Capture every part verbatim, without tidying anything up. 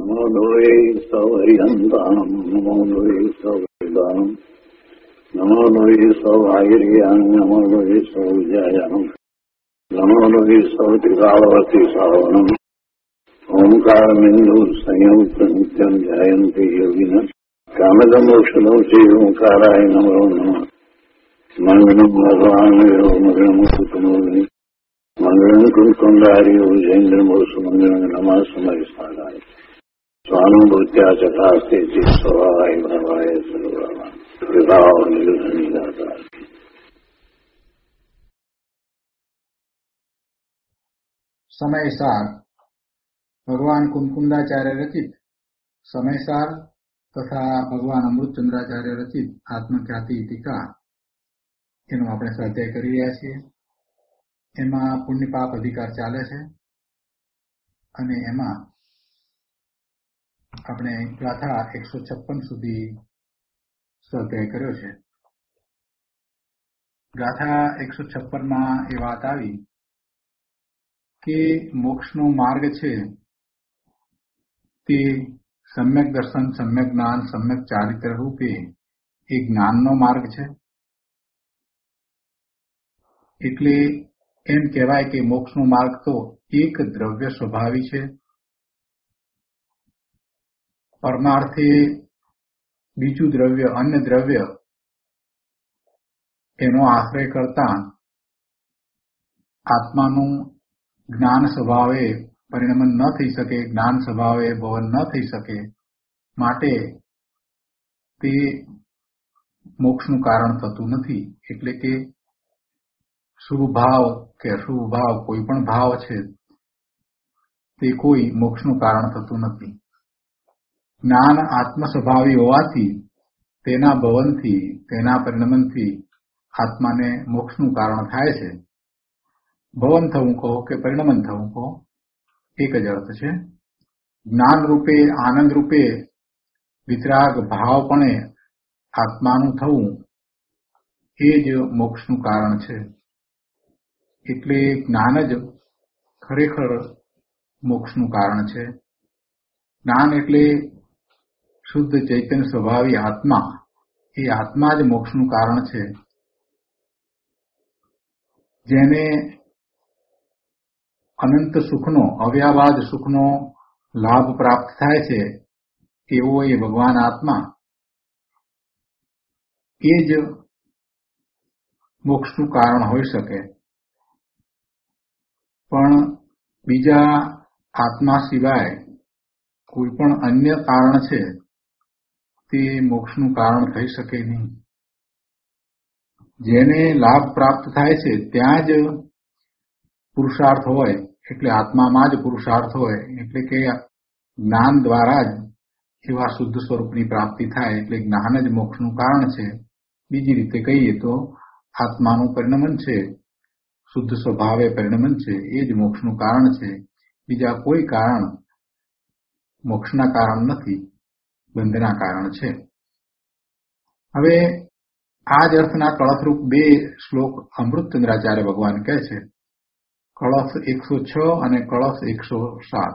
નમો લોહે સૌહરિહંતાણમ નમો લોહે સૌહરિદાનમ નમો લોહે સૌહાયરિયાણમ નમો લોહે સૌજાયાણમ નમો લોહે સૌત્રિકાળવતી સાવનમ ઓમકારમિંદુ સંયુક્ત નિત્યમ જયંતિ યોગિન કામદમોક્ષદો શ્રી ઓંકારાય નમો નમઃ મંગળમ ભગવાન મંગળમ કુટુંબોની મંગળમ કુંકુંડારી જૈન્દ્રમોષ મંગળમ નમઃ સમય સારાય સ્વાનુભૂત્યા ચકાસ્તે ચિત સ્વભાવાય ભવાય સર્વમાં વિભાવ નિર્ધની દાતા. સમયસાર ભગવાન કુમકુંદાચાર્ય રચિત સમયસાર તથા ભગવાન અમૃતચંદ્રાચાર્ય રચિત આત્મખ્યાતિ ટીકા એનો આપણે સ્વાધ્યાય કરી રહ્યા છીએ. એમાં પુણ્યપાપ અધિકાર ચાલે છે અને એમાં આપણે ગાથા એકસો છપ્પન સુધી સ્વાધ્યાય કર્યો છે. ગાથા એકસો છપ્પન માં એ વાત આવી કે મોક્ષનો માર્ગ છે તે સમ્યક દર્શન, સમ્યક જ્ઞાન, સમ્યક ચારિત્ર રૂપે એ જ્ઞાનનો માર્ગ છે. એટલે એમ કહેવાય કે મોક્ષનો માર્ગ તો એક દ્રવ્ય સ્વભાવી છે. પરમાર્થે બીજું દ્રવ્ય, અન્ય દ્રવ્ય એનો આશ્રય કરતા આત્માનું જ્ઞાન સ્વભાવે પરિણમન ન થઈ શકે, જ્ઞાન સ્વભાવે ભવન ન થઈ શકે, માટે તે મોક્ષનું કારણ થતું નથી. એટલે કે શુભ ભાવ કે અશુભ ભાવ કોઈ પણ ભાવ છે તે કોઈ મોક્ષનું કારણ થતું નથી. જ્ઞાન આત્મ સ્વભાવી હોવાથી તેના ભવનથી, તેના પરિણમનથી આત્માને મોક્ષનું કારણ થાય છે. ભવન થવું કહો કે પરિણમન થવું કહો એક જ અર્થ છે. જ્ઞાન રૂપે, આનંદ રૂપે વિતરાગ ભાવપણે આત્માનું થવું એ જ મોક્ષનું કારણ છે. એટલે જ્ઞાન જ ખરેખર મોક્ષનું કારણ છે. જ્ઞાન એટલે શુદ્ધ ચૈતન્ય સ્વભાવી આત્મા, એ આત્મા જ મોક્ષનું કારણ છે. જેને અનંત સુખનો, અવ્યાબાદ સુખનો લાભ પ્રાપ્ત થાય છે એવો એ ભગવાન આત્મા એ જ મોક્ષનું કારણ હોઈ શકે. પણ બીજા આત્મા સિવાય કોઈ પણ અન્ય કારણ છે તે મોક્ષનું કારણ થઈ શકે નહીં. જેને લાભ પ્રાપ્ત થાય છે ત્યાં જ પુરુષાર્થ હોય, એટલે આત્મામાં જ પુરુષાર્થ હોય, એટલે કે જ્ઞાન દ્વારા જ એવા શુદ્ધ સ્વરૂપની પ્રાપ્તિ થાય. એટલે જ્ઞાન જ મોક્ષનું કારણ છે. બીજી રીતે કહીએ તો આત્માનું પરિણમન છે, શુદ્ધ સ્વભાવે પરિણમન છે, એ જ મોક્ષનું કારણ છે. બીજા કોઈ કારણ મોક્ષના કારણ નથી, બંધના કારણ છે. હવે આ જ અર્થના કળશરૂપ બે શ્લોક અમૃતચંદ્રાચાર્ય ભગવાન કહે છે. કળશ એકસો છ અને કળશ એકસો સાત.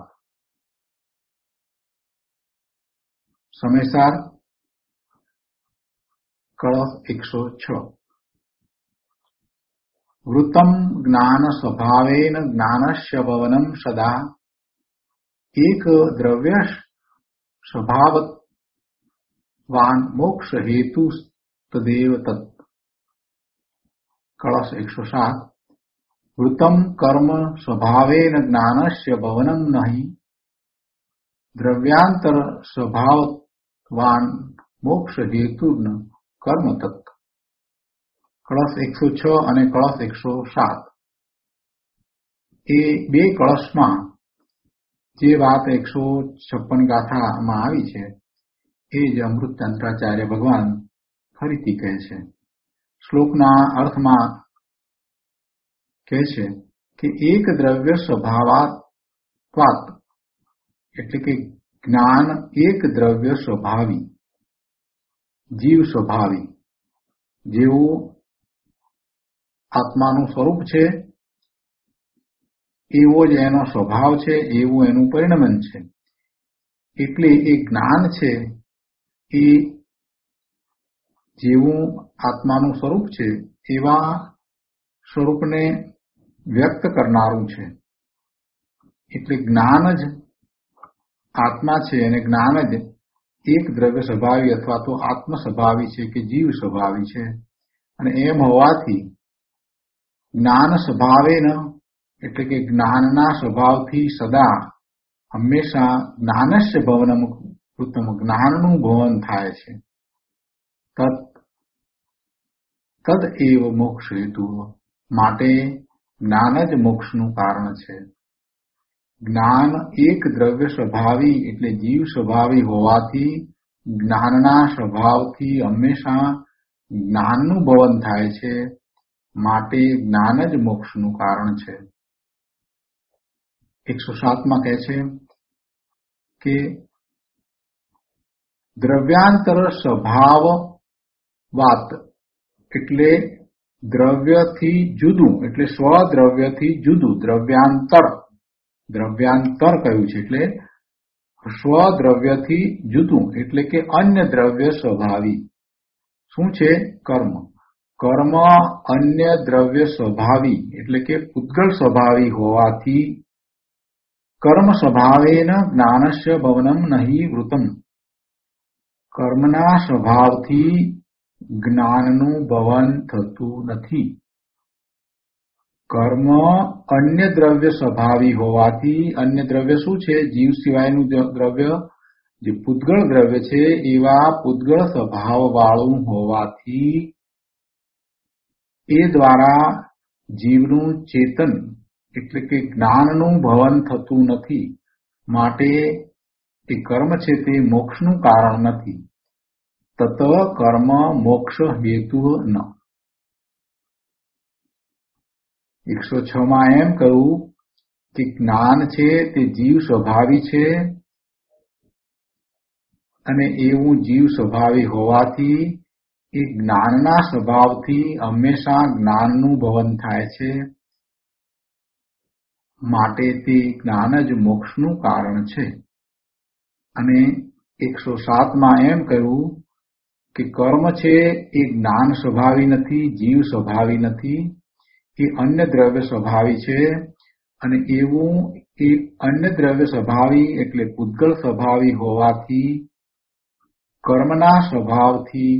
સમયસાર કળશ એકસો છ. વૃતમ જ્ઞાન સ્વભાવેન જ્ઞાનસ્ય ભવનમ સદા એક દ્રવ્ય સ્વભાવવાન મોક્ષ હેતુ તદેવ તત્. કળશ એકસો સાત. વૃતમ કર્મ સ્વભાવેન જ્ઞાનસ્ય ભવનમ નહીં દ્રવ્યાંતર સ્વભાવવાન મોક્ષ હેતુ કર્મ તત્. કળશ એકસો છ અને કળશ એકસો સાત એ બે કળશમાં જે વાત એકસો છપ્પન ગાથામાં આવી છે એ જ અમૃતચંદ્રાચાર્ય ભગવાન ફરીથી કહે છે. શ્લોકના અર્થમાં કહે છે કે એક દ્રવ્ય સ્વભાવાત્વાત, એટલે કે જ્ઞાન એક દ્રવ્ય સ્વભાવી, જીવ સ્વભાવી, જેવું આત્માનું સ્વરૂપ છે એવો જ એનો સ્વભાવ છે, એવું એનું પરિણમન છે. એટલે એ જ્ઞાન છે એ જેવું આત્માનું સ્વરૂપ છે એવા સ્વરૂપને વ્યક્ત કરનારું છે. એટલે જ્ઞાન જ આત્મા છે અને જ્ઞાન જ એક દ્રવ્ય સ્વભાવી અથવા તો આત્મ સ્વભાવી છે કે જીવ સ્વભાવી છે. અને એમ હોવાથી જ્ઞાન સ્વભાવે ન એટલે કે જ્ઞાનના સ્વભાવથી સદા હંમેશા જ્ઞાનસ્ય ભવનમ કૃતમ જ્ઞાનનું ભવન થાય છે. તત તદ એવ મોક્ષ હેતુ માટે જ્ઞાન જ મોક્ષનું કારણ છે. જ્ઞાન એક દ્રવ્ય સ્વભાવી એટલે જીવ સ્વભાવી હોવાથી જ્ઞાનના સ્વભાવથી હંમેશા જ્ઞાનનું ભવન થાય છે. માટે જ્ઞાન જ મોક્ષનું કારણ છે. એકસો સાતમાં કહે છે કે દ્રવ્યાંતર સ્વભાવ વાત એટલે દ્રવ્યથી જુદું એટલે સ્વદ્રવ્યથી જુદું દ્રવ્યાંતર દ્રવ્યાંતર કહ્યું છે એટલે સ્વદ્રવ્યથી જુદું એટલે કે અન્ય દ્રવ્ય સ્વભાવી શું છે? કર્મ. કર્મ અન્ય દ્રવ્ય સ્વભાવી એટલે કે પૂતગલ સ્વભાવી હોવાથી કર્મ સ્વભાવેન જ્ઞાનસ્ય ભવનમ નહીં વૃતમ કર્મના સ્વભાવથી જ્ઞાનનું ભવન થતું નથી. કર્મ અન્ય દ્રવ્ય સ્વભાવી હોવાથી અન્ય દ્રવ્ય શું છે? જીવ સિવાયનું દ્રવ્ય જે પૂતગળ દ્રવ્ય છે એવા પૂતગળ સ્વભાવ વાળું હોવાથી એ દ્વારા જીવનું ચેતન એટલે કે જ્ઞાનનું ભવન થતું નથી. માટે એ કર્મ છે તે મોક્ષનું કારણ નથી. તત કર્મ મોક્ષ હેતુ ન. એકસો છ માં એમ કહ્યું કે જ્ઞાન છે તે જીવ સ્વભાવી છે અને એવું જીવ સ્વભાવી હોવાથી એ જ્ઞાનના સ્વભાવથી હંમેશા જ્ઞાનનું ભવન થાય છે. માટે તે જ્ઞાન જ મોક્ષનું કારણ છે. અને એકસો સાતમાં એમ કહ્યું કે કર્મ છે એ જ્ઞાન સ્વભાવી નથી, જીવ સ્વભાવી નથી, એ અન્ય દ્રવ્ય સ્વભાવી છે. અને એવું એ અન્ય દ્રવ્ય સ્વભાવી એટલે પૂતગલ સ્વભાવી હોવાથી કર્મના સ્વભાવથી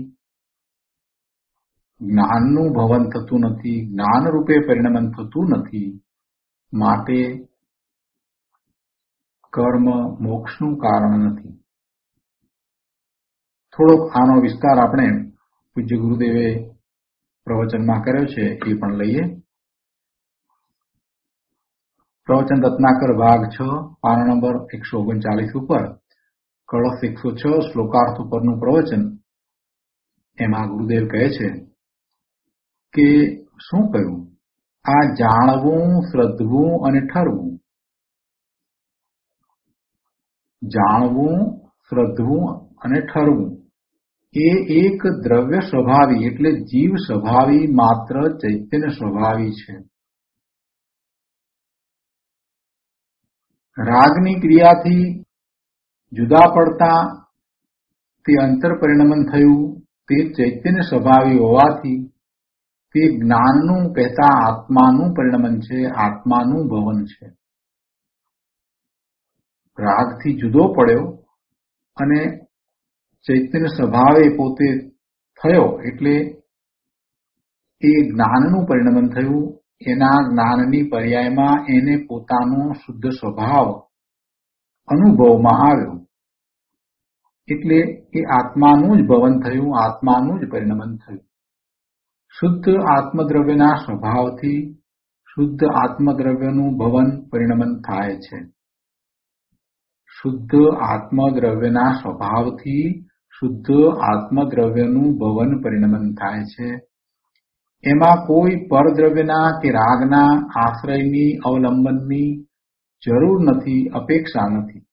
જ્ઞાનનું ભવન થતું નથી, જ્ઞાન રૂપે પરિણમન થતું નથી. માટે કર્મ મોક્ષનું કારણ નથી. થોડોક આનો વિસ્તાર આપણે પૂજ્ય ગુરુદેવે પ્રવચનમાં કર્યો છે એ પણ લઈએ. પ્રવચન રત્નાકર ભાગ છ પાના નંબર એકસો ઓગણચાલીસ ઉપર કળશ એકસો છ શ્લોકાર્થ ઉપરનું પ્રવચન. એમાં ગુરુદેવ કહે છે કે શું કહ્યું? આ જાણવું, શ્રદ્ધવું અને ઠરવું. જાણવું, શ્રદ્ધવું અને ઠરવું એ એક દ્રવ્ય સ્વભાવી એટલે જીવ સ્વભાવી માત્ર ચૈતન્ય સ્વભાવી છે. રાગની ક્રિયાથી જુદા પડતા તે અંતર પરિણમન થયું તે ચૈતન્ય સ્વભાવી હોવાથી તે જ્ઞાનનું કહેતા આત્માનું પરિણમન છે, આત્માનું ભવન છે. રાગથી જુદો પડ્યો અને ચૈતન્ય સ્વભાવે પોતે થયો એટલે એ જ્ઞાનનું પરિણમન થયું. એના જ્ઞાનની પર્યાયમાં એને પોતાનો શુદ્ધ સ્વભાવ અનુભવમાં આવ્યો એટલે એ આત્માનું જ ભવન થયું, આત્માનું જ પરિણમન થયું. શુદ્ધ આત્મદ્રવ્યના સ્વભાવથી શુદ્ધ આત્મદ્રવ્યનું ભવન પરિણમન થાય છે. શુદ્ધ આત્મદ્રવ્યના સ્વભાવથી શુદ્ધ આત્મદ્રવ્યનું ભવન પરિણમન થાય છે. એમાં કોઈ પરદ્રવ્યના કે રાગના આશ્રયની અવલંબનની જરૂર નથી, અપેક્ષા નથી.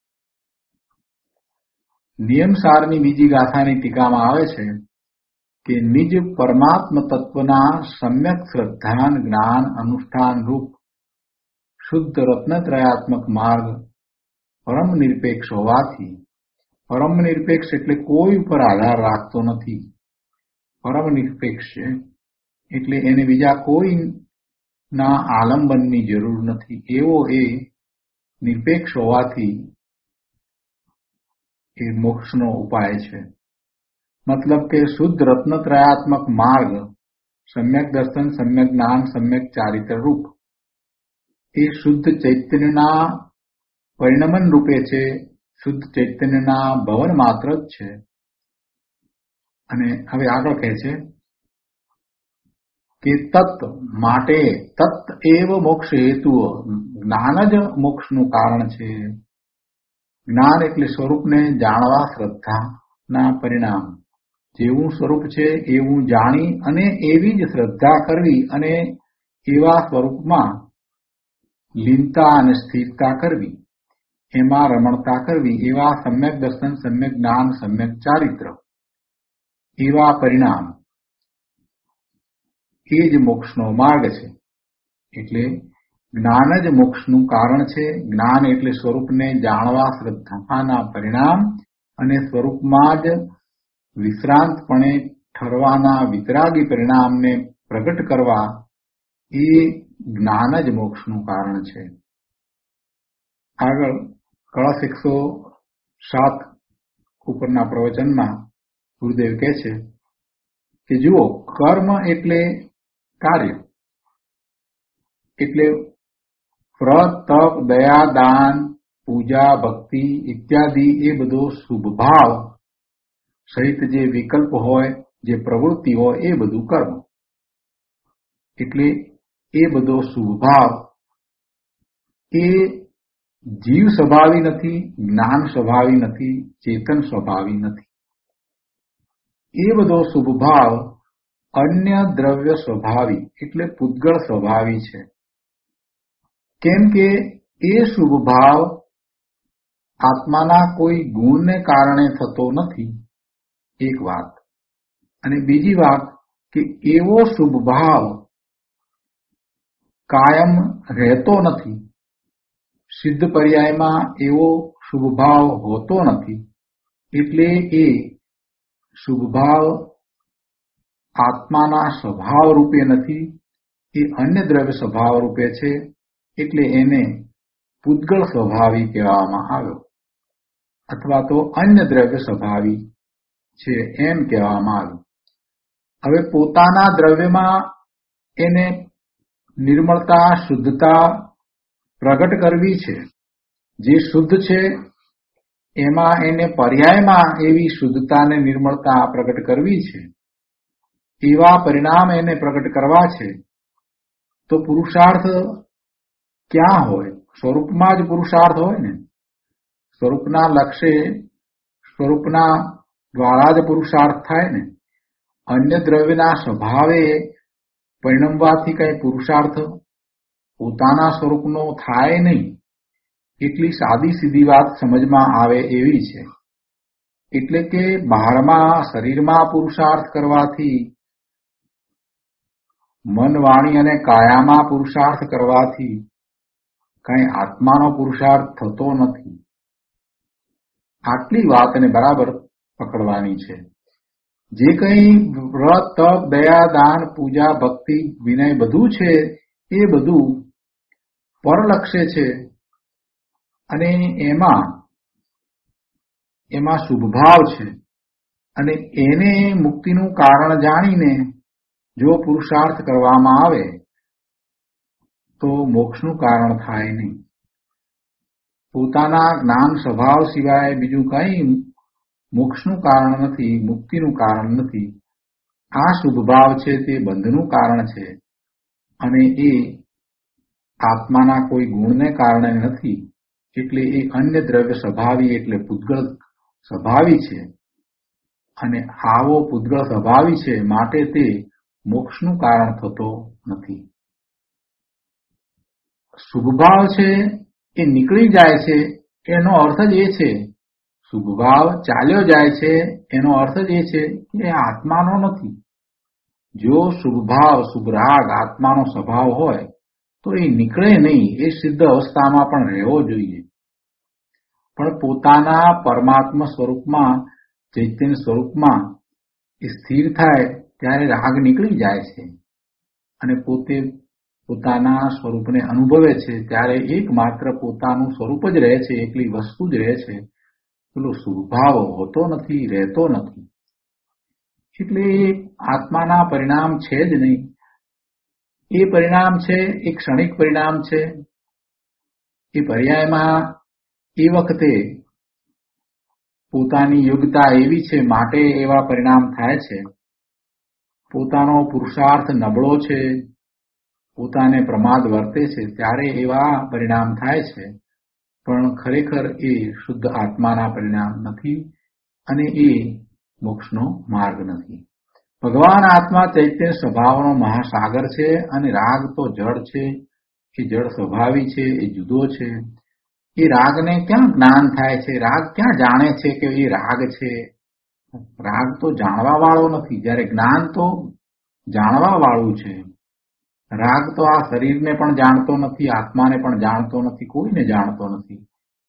નિયમસારની બીજી ગાથાની ટીકામાં આવે છે કે નિજ પરમાત્મ તત્વના સમ્યક શ્રદ્ધાન જ્ઞાન અનુષ્ઠાન રૂપ શુદ્ધ રત્નત્રયાત્મક માર્ગ પરમ નિરપેક્ષ હોવાથી, પરમ નિરપેક્ષ એટલે કોઈ ઉપર આધાર રાખતો નથી. પરમ નિરપેક્ષ છે એટલે એને બીજા કોઈ ના આલંબનની જરૂર નથી. એવો એ નિરપેક્ષ હોવાથી એ મોક્ષનો ઉપાય છે. મતલબ કે શુદ્ધ રત્નત્રયાત્મક માર્ગ, સમ્યક દર્શન, સમ્યક જ્ઞાન, સમ્યક ચારિત્ર રૂપ એ શુદ્ધ ચૈતન્યના પરિણમન રૂપે છે, શુદ્ધ ચૈતન્યના ભવન માત્ર જ છે. અને હવે આગળ કહે છે કે તત્ માટે તત્ એવ મોક્ષ હેતુ, જ્ઞાન જ મોક્ષનું કારણ છે. જ્ઞાન એટલે સ્વરૂપને જાણવા શ્રદ્ધાના પરિણામ. જેવું સ્વરૂપ છે એવું જાણી અને એવી જ શ્રદ્ધા કરવી અને એવા સ્વરૂપમાં લીનતા અને સ્થિરતા કરવી, એમાં રમણતા કરવી, એવા સમ્યક દર્શન, સમ્યક જ્ઞાન, સમ્યક ચારિત્ર એવા પરિણામ એ જ મોક્ષનો માર્ગ છે. એટલે જ્ઞાન જ મોક્ષનું કારણ છે. જ્ઞાન એટલે સ્વરૂપને જાણવા શ્રદ્ધાના પરિણામ અને સ્વરૂપમાં જ વિશ્રાંતપણે ઠરવાના વિતરાગી પરિણામને પ્રગટ કરવા એ જ્ઞાન જ મોક્ષનું કારણ છે. આગળ કળશ એકસો સાત ઉપરના પ્રવચનમાં ગુરુદેવ કહે છે કે જુઓ, કર્મ એટલે કાર્ય, એટલે વ્રત, તપ, દયા, દાન, પૂજા, ભક્તિ ઇત્યાદિ એ બધો શુભ ભાવ સહિત જે વિકલ્પ હોય, જે પ્રવૃત્તિ હોય એ બધું કર્મ. એટલે એ બધો શુભ ભાવ એ જીવ સ્વભાવી નથી, જ્ઞાન સ્વભાવી નથી, ચેતન સ્વભાવી નથી. એ બધો શુભ ભાવ અન્ય દ્રવ્ય સ્વભાવી એટલે પૂતગળ સ્વભાવી છે. કેમ કે એ શુભ ભાવ આત્માના કોઈ ગુણને કારણે થતો નથી, એક વાત. અને બીજી વાત કે એવો શુભ ભાવ કાયમ રહેતો નથી. સિદ્ધ પર્યાયમાં એવો શુભ ભાવ હોતો નથી. એટલે એ શુભ ભાવ આત્માના સ્વભાવ રૂપે નથી, એ અન્ય દ્રવ્ય સ્વભાવ રૂપે છે. એટલે એને પૂતગળ સ્વભાવી કહેવામાં આવ્યો, અથવા તો અન્ય દ્રવ્ય સ્વભાવી છે એમ કહેવામાં આવ્યું. હવે પોતાના દ્રવ્યમાં એને નિર્મળતા, શુદ્ધતા પ્રગટ કરવી છે. જે શુદ્ધ છે એમાં એને પર્યાયમાં એવી શુદ્ધતાને નિર્મળતા પ્રગટ કરવી છે. એવા પરિણામ એને પ્રગટ કરવા છે. તો પુરુષાર્થ ક્યાં હોય? સ્વરૂપમાં જ પુરુષાર્થ હોય ને. સ્વરૂપના લક્ષ્ય, સ્વરૂપના દ્વારા જ પુરુષાર્થ થાય ને. અન્ય દ્રવ્યના સ્વભાવે પરિણમવાથી કઈ પુરુષાર્થ પોતાના સ્વરૂપનો થાય નહીં. એટલી સાદી સીધી વાત સમજમાં આવે એવી છે. એટલે કે બહારમાં શરીરમાં પુરુષાર્થ કરવાથી, મન, વાણી અને કાયામાં પુરુષાર્થ કરવાથી કઈ આત્માનો પુરુષાર્થ થતો નથી. આટલી વાતને બરાબર પકડવાની છે. જે કઈ વ્રત, તપ, દયા, દાન, પૂજા, ભક્તિ, વિનય બધું છે એ બધું પરલક્ષ્ય છે. અને એમાં એમાં શુભ ભાવ છે. અને એને મુક્તિનું કારણ જાણીને જો પુરુષાર્થ કરવામાં આવે તો મોક્ષનું કારણ થાય નહીં. પોતાના જ્ઞાન સ્વભાવ સિવાય બીજું કઈ મોક્ષનું કારણ નથી, મુક્તિનું કારણ નથી. આ શુભ ભાવ છે તે બંધનું કારણ છે. અને એ આત્માના કોઈ ગુણને કારણે નથી. એટલે એ અન્ય દ્રવ્ય સ્વભાવી એટલે પૂતગળ સ્વભાવી છે. અને આવો પૂતગળ સ્વભાવી છે માટે તે મોક્ષનું કારણ થતો નથી. શુભ ભાવ છે એ નીકળી જાય છે એનો અર્થ જ એ છે, શુભ ભાવ ચાલ્યો જાય છે એનો અર્થ જ એ છે કે એ આત્માનો નથી. જો શુભ ભાવ, શુભ રાગ આત્માનો સ્વભાવ હોય તો એ નીકળે નહીં. એ સિદ્ધ અવસ્થામાં પણ રહેવો જોઈએ. પણ પોતાના પરમાત્મા સ્વરૂપમાં, ચૈતન્ય સ્વરૂપમાં એ સ્થિર થાય ત્યારે રાગ નીકળી જાય છે અને પોતે પોતાના સ્વરૂપને અનુભવે છે ત્યારે એકમાત્ર પોતાનું સ્વરૂપ જ રહે છે, એકલી વસ્તુ જ રહે છે. પેલો સ્વભાવ હોતો નથી, રહેતો નથી. એટલે એ આત્માના પરિણામ છે જ નહીં. એ પરિણામ છે એ ક્ષણિક પરિણામ છે. એ પર્યાયમાં એ વખતે પોતાની યોગ્યતા એવી છે માટે એવા પરિણામ થાય છે. પોતાનો પુરુષાર્થ નબળો છે, પોતાને પ્રમાદ વર્તે છે ત્યારે એવા પરિણામ થાય છે. પણ ખરેખર એ શુદ્ધ આત્માના પરિણામ નથી અને એ મોક્ષનો માર્ગ નથી. ભગવાન આત્મા ચૈતન્ય સ્વભાવનો મહાસાગર છે અને રાગ તો જળ છે. એ જળ સ્વભાવી છે, એ જુદો છે. એ રાગને ક્યાં જ્ઞાન થાય છે? રાગ ક્યાં જાણે છે કે એ રાગ છે? રાગ તો જાણવા વાળો નથી, જ્યારે જ્ઞાન તો જાણવા વાળું છે. રાગ તો આ શરીરને પણ જાણતો નથી, આત્માને પણ જાણતો નથી, કોઈને જાણતો નથી.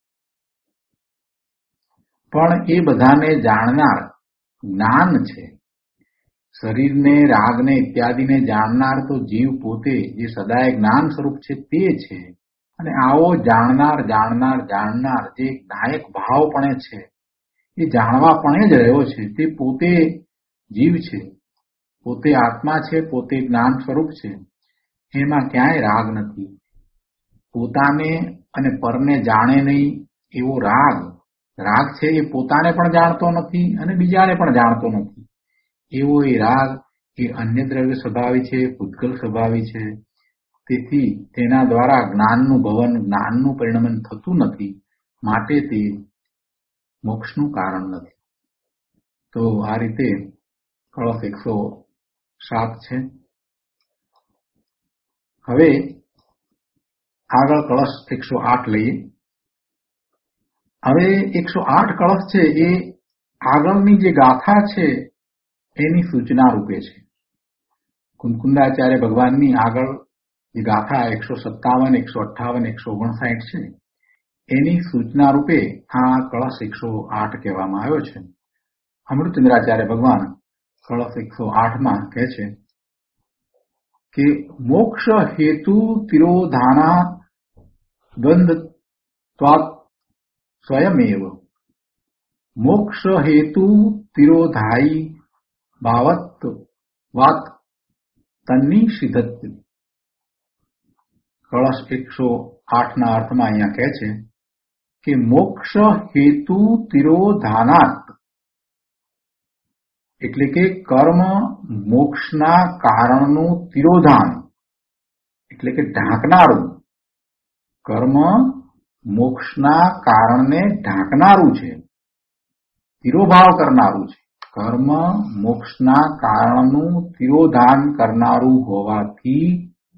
પણ એ બધાને જાણનાર જ્ઞાન છે. શરીરને, રાગને ઇત્યાદિને જાણનાર તો જીવ પોતે જે સદાય જ્ઞાન સ્વરૂપ છે તે છે. અને આવો જાણનાર જાણનાર જાણનાર જે નાયક ભાવપણે છે, એ જાણવાપણે જ રહ્યો છે. તે પોતે જીવ છે, પોતે આત્મા છે, પોતે જ્ઞાન સ્વરૂપ છે. એમાં ક્યાંય રાગ નથી. પોતાને અને પરને જાણે નહીં એવો રાગ રાગ છે એ પોતાને પણ જાણતો નથી અને બીજાને પણ જાણતો નથી. એવો એ રાગ એ અન્ય દ્રવ્ય સ્વભાવી છે, પૂતગલ સ્વભાવી છે. તેથી તેના દ્વારા જ્ઞાનનું ભવન, જ્ઞાનનું પરિણમન થતું નથી. માટે તે મોક્ષનું કારણ નથી. તો આ રીતે કળશ એકસો સાત છે. હવે આગળ કળશ એકસો આઠ લઈએ. હવે એકસો આઠ કળશ છે એ આગળની જે ગાથા છે એની સૂચના રૂપે છે. કુંકુંદાચાર્ય ભગવાનની આગળ જે ગાથા એકસો સત્તાવન, એકસો અઠ્ઠાવન, એકસો ઓગણસાઠ છે એની સૂચના રૂપે આ કળશ એકસો આઠ કહેવામાં આવ્યો છે. અમૃતચંદ્રાચાર્ય ભગવાન કળશ એકસો આઠ માં કહે છે કે મોક્ષ હેતુ તિરોધાના દ્વંદ્વત્વાત્ સ્વયમેવ મોક્ષ હેતુ તિરોધાયી ભાવત વાત તન્નિષિધત. કળશ એકસો આઠ ના અર્થમાં અહીંયા કહે છે કે મોક્ષ હેતુ તિરોધાનાત એટલે કે કર્મ મોક્ષના કારણનું તિરોધાન એટલે કે ઢાંકનારું. કર્મ મોક્ષના કારણને ઢાંકનારું છે, તિરોભાવ કરનારું છે. કર્મ મોક્ષના કારણનું તિરોધાન કરનારું હોવાથી,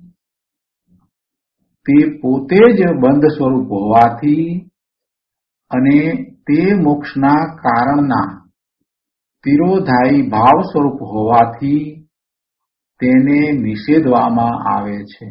તે પોતે જ બંધ સ્વરૂપ હોવાથી અને તે મોક્ષના કારણના તિરોધાયી ભાવ સ્વરૂપ હોવાથી તેને નિષેધવામાં આવે છે.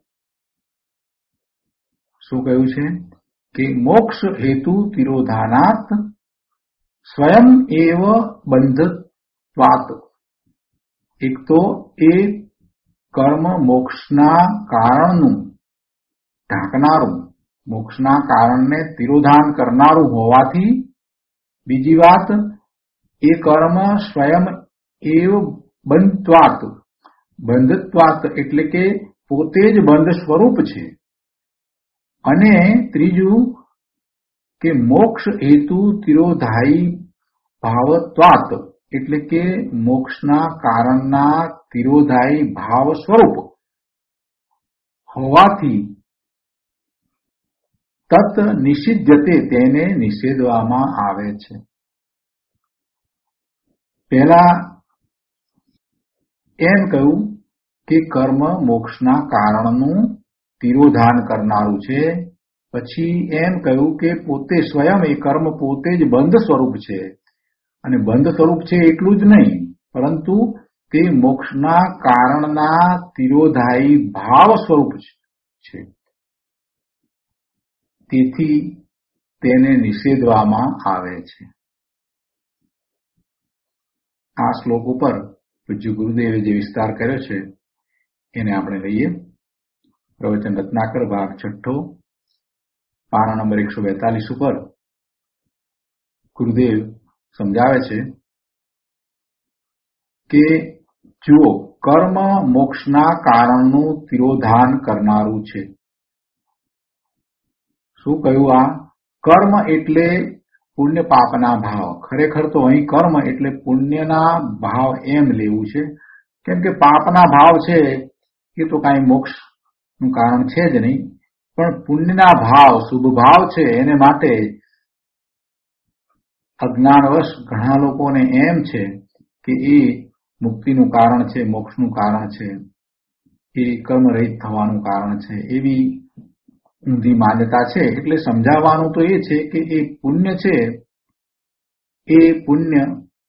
શું કહ્યું છે કે મોક્ષ હેતુ તિરોધાનાત સ્વયં એવ બંધત્વાત. એક તો એ કર્મ મોક્ષના કારણનું ઢાંકનારું, મોક્ષના કારણને તિરોધાન કરનારું હોવાથી. બીજી વાત, એ કર્મ સ્વયં એવ બંધત્વાત, બંધત્વાત એટલે કે પોતે જ બંધ સ્વરૂપ છે. અને ત્રીજું કે મોક્ષ હેતુ તિરોધાયી ભાવત્વાત એટલે કે મોક્ષના કારણના તિરોધાયી ભાવ સ્વરૂપ હોવાથી તત નિષિધ્યતે તેને નિષેધવામાં આવે છે. પહેલા એમ કહ્યું કે કર્મ મોક્ષના કારણનું તિરોધાન કરનારું છે. પછી એમ કહ્યું કે પોતે સ્વયં એ કર્મ પોતે જ બંધ સ્વરૂપ છે. અને બંધ સ્વરૂપ છે એટલું જ નહીં, પરંતુ તે મોક્ષના કારણના તિરોધાયી ભાવ સ્વરૂપ છે. તેથી તેને નિષેધવામાં આવે છે. આ શ્લોક ઉપર પૂજ્ય ગુરુદેવે જે વિસ્તાર કર્યો છે એને આપણે લઈએ. પ્રવચન રત્નાકર ભાગ છઠ્ઠો પાના નંબર એકસો બેતાલીસ ઉપર ગુરુદેવ સમજાવે છે કે જુઓ, કર્મ મોક્ષના કારણનું તિરોધાન કરનારું છે. શું કહ્યું? આ કર્મ એટલે પુણ્ય પાપના ભાવ. ખરેખર તો અહીં કર્મ એટલે પુણ્યના ભાવ એમ લેવું છે, કેમ કે પાપના ભાવ છે એ તો કાંઈ મોક્ષનું કારણ છે જ નહીં, પણ પુણ્યના ભાવ, શુભ ભાવ છે એને માટે અજ્ઞાનવશ ઘણા લોકોને એમ છે કે એ મુક્તિનું કારણ છે, મોક્ષનું કારણ છે, એ કર્મરહિત થવાનું કારણ છે, એવી ઊંધી માન્યતા છે. એટલે સમજાવવાનું તો એ છે કે એ પુણ્ય છે, એ પુણ્ય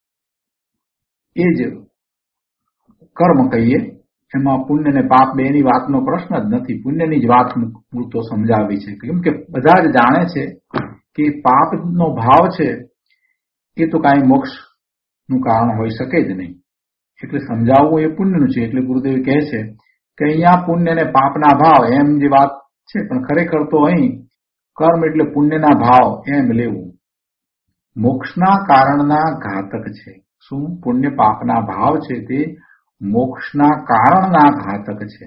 એ જ કર્મ કહીએ. એમાં પુણ્ય ને પાપ બેની વાતનો પ્રશ્ન જ નથી. પુણ્યની જ વાત મૂળ તો સમજાવી છે, કેમ કે બધા જ જાણે છે કે પાપનો ભાવ છે એ તો કાંઈ મોક્ષનું કારણ હોઈ શકે જ નહીં. એટલે સમજાવવું એ પુણ્યનું છે. એટલે ગુરુદેવ કહે છે કે અહીંયા પુણ્ય ને પાપના ભાવ એમ જે વાત છે, પણ ખરેખર તો અહીં કર્મ એટલે પુણ્યના ભાવ એમ લેવું. મોક્ષના કારણના ઘાતક છે. શું? પુણ્ય પાપના ભાવ છે તે મોક્ષના કારણના ઘાતક છે.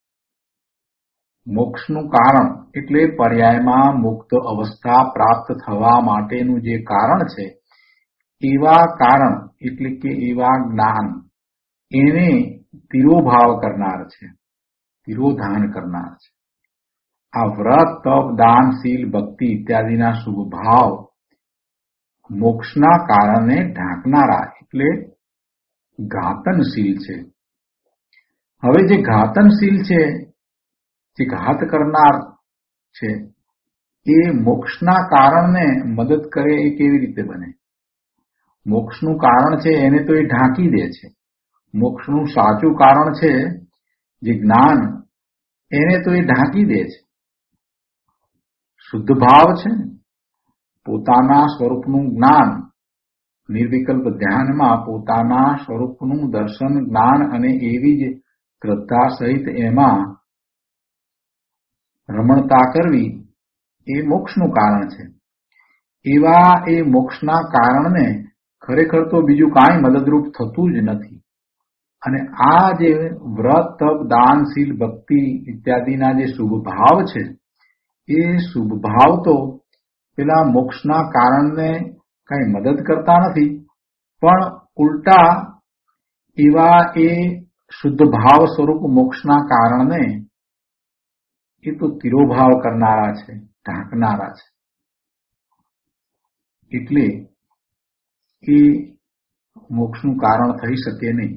મોક્ષનું કારણ એટલે પર્યાયમાં મુક્ત અવસ્થા પ્રાપ્ત થવા માટેનું જે કારણ છે, એવા કારણ એટલે કે એવા જ્ઞાન એને તિરોભાવ કરનાર છે, તિરોધાન કરનાર છે. આ વ્રત, તપ, દાન, શીલ, ભક્તિ ઇત્યાદિના શુભ ભાવ મોક્ષના કારણને ઢાંકનારા એટલે ઘાતનશીલ છે. હવે જે ઘાતનશીલ છે, જે ઘાત કરનાર છે, એ મોક્ષના કારણને મદદ કરે એ કેવી રીતે બને? મોક્ષનું કારણ છે એને તો એ ઢાંકી દે છે. મોક્ષનું સાચું કારણ છે જે જ્ઞાન, એને તો એ ઢાંકી દે છે. શુદ્ધ ભાવ છે, પોતાના સ્વરૂપનું જ્ઞાન, નિર્વિકલ્પ ધ્યાનમાં પોતાના સ્વરૂપનું દર્શન, જ્ઞાન અને એવી જ શ્રદ્ધા સહિત એમાં રમણતા કરવી એ મોક્ષનું કારણ છે. એવા એ મોક્ષના કારણને ખરેખર તો બીજું કાંઈ મદદરૂપ થતું જ નથી. અને આ જે વ્રત, તપ, દાન, શીલ, ભક્તિ ઇત્યાદિના જે શુભ ભાવ છે, એ શુભ ભાવ તો પેલા મોક્ષના કારણને કઈ મદદ કરતા નથી, પણ ઉલટા એવા એ શુદ્ધ ભાવ સ્વરૂપ મોક્ષના કારણને એ તો તિરોભાવ કરનારા છે, ઢાંકનારા છે. એટલે એ મોક્ષનું કારણ થઈ શકે નહીં.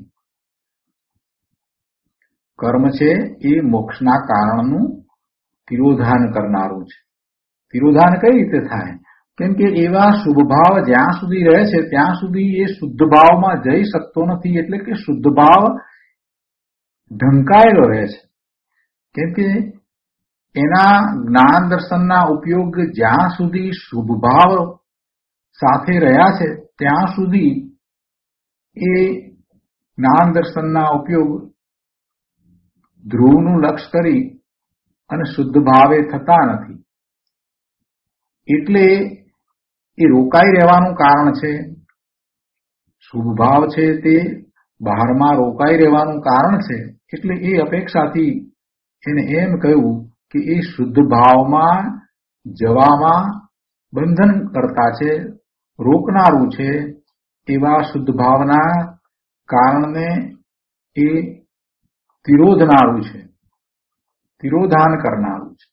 કર્મ છે એ મોક્ષના કારણનું તિરોધાન કરનારું છે. તિરોધાન કઈ રીતે થાય? કેમ કે એવા શુભ ભાવ જ્યાં સુધી રહે છે ત્યાં સુધી એ શુદ્ધ ભાવમાં જઈ શકતો નથી. એટલે કે શુદ્ધ ભાવ ઢંકાયેલો રહે છે. કેમ કે એના જ્ઞાન દર્શનના ઉપયોગ જ્યાં સુધી શુભ ભાવ સાથે રહ્યા છે ત્યાં સુધી એ જ્ઞાન દર્શનના ઉપયોગ ધ્રુવનું લક્ષ્ય કરી અને શુદ્ધ ભાવે થતા નથી. એટલે એ રોકાઈ રહેવાનું કારણ છે. શુભ ભાવ છે તે બહારમાં રોકાઈ રહેવાનું કારણ છે. એટલે એ અપેક્ષાથી એને એમ કહ્યું કે એ શુદ્ધ ભાવમાં જવામાં બંધન કરતા છે, રોકનારું છે. એવા શુદ્ધ ભાવના કારણને એ તિરોધનારું છે, તિરોધાન કરનારું છે.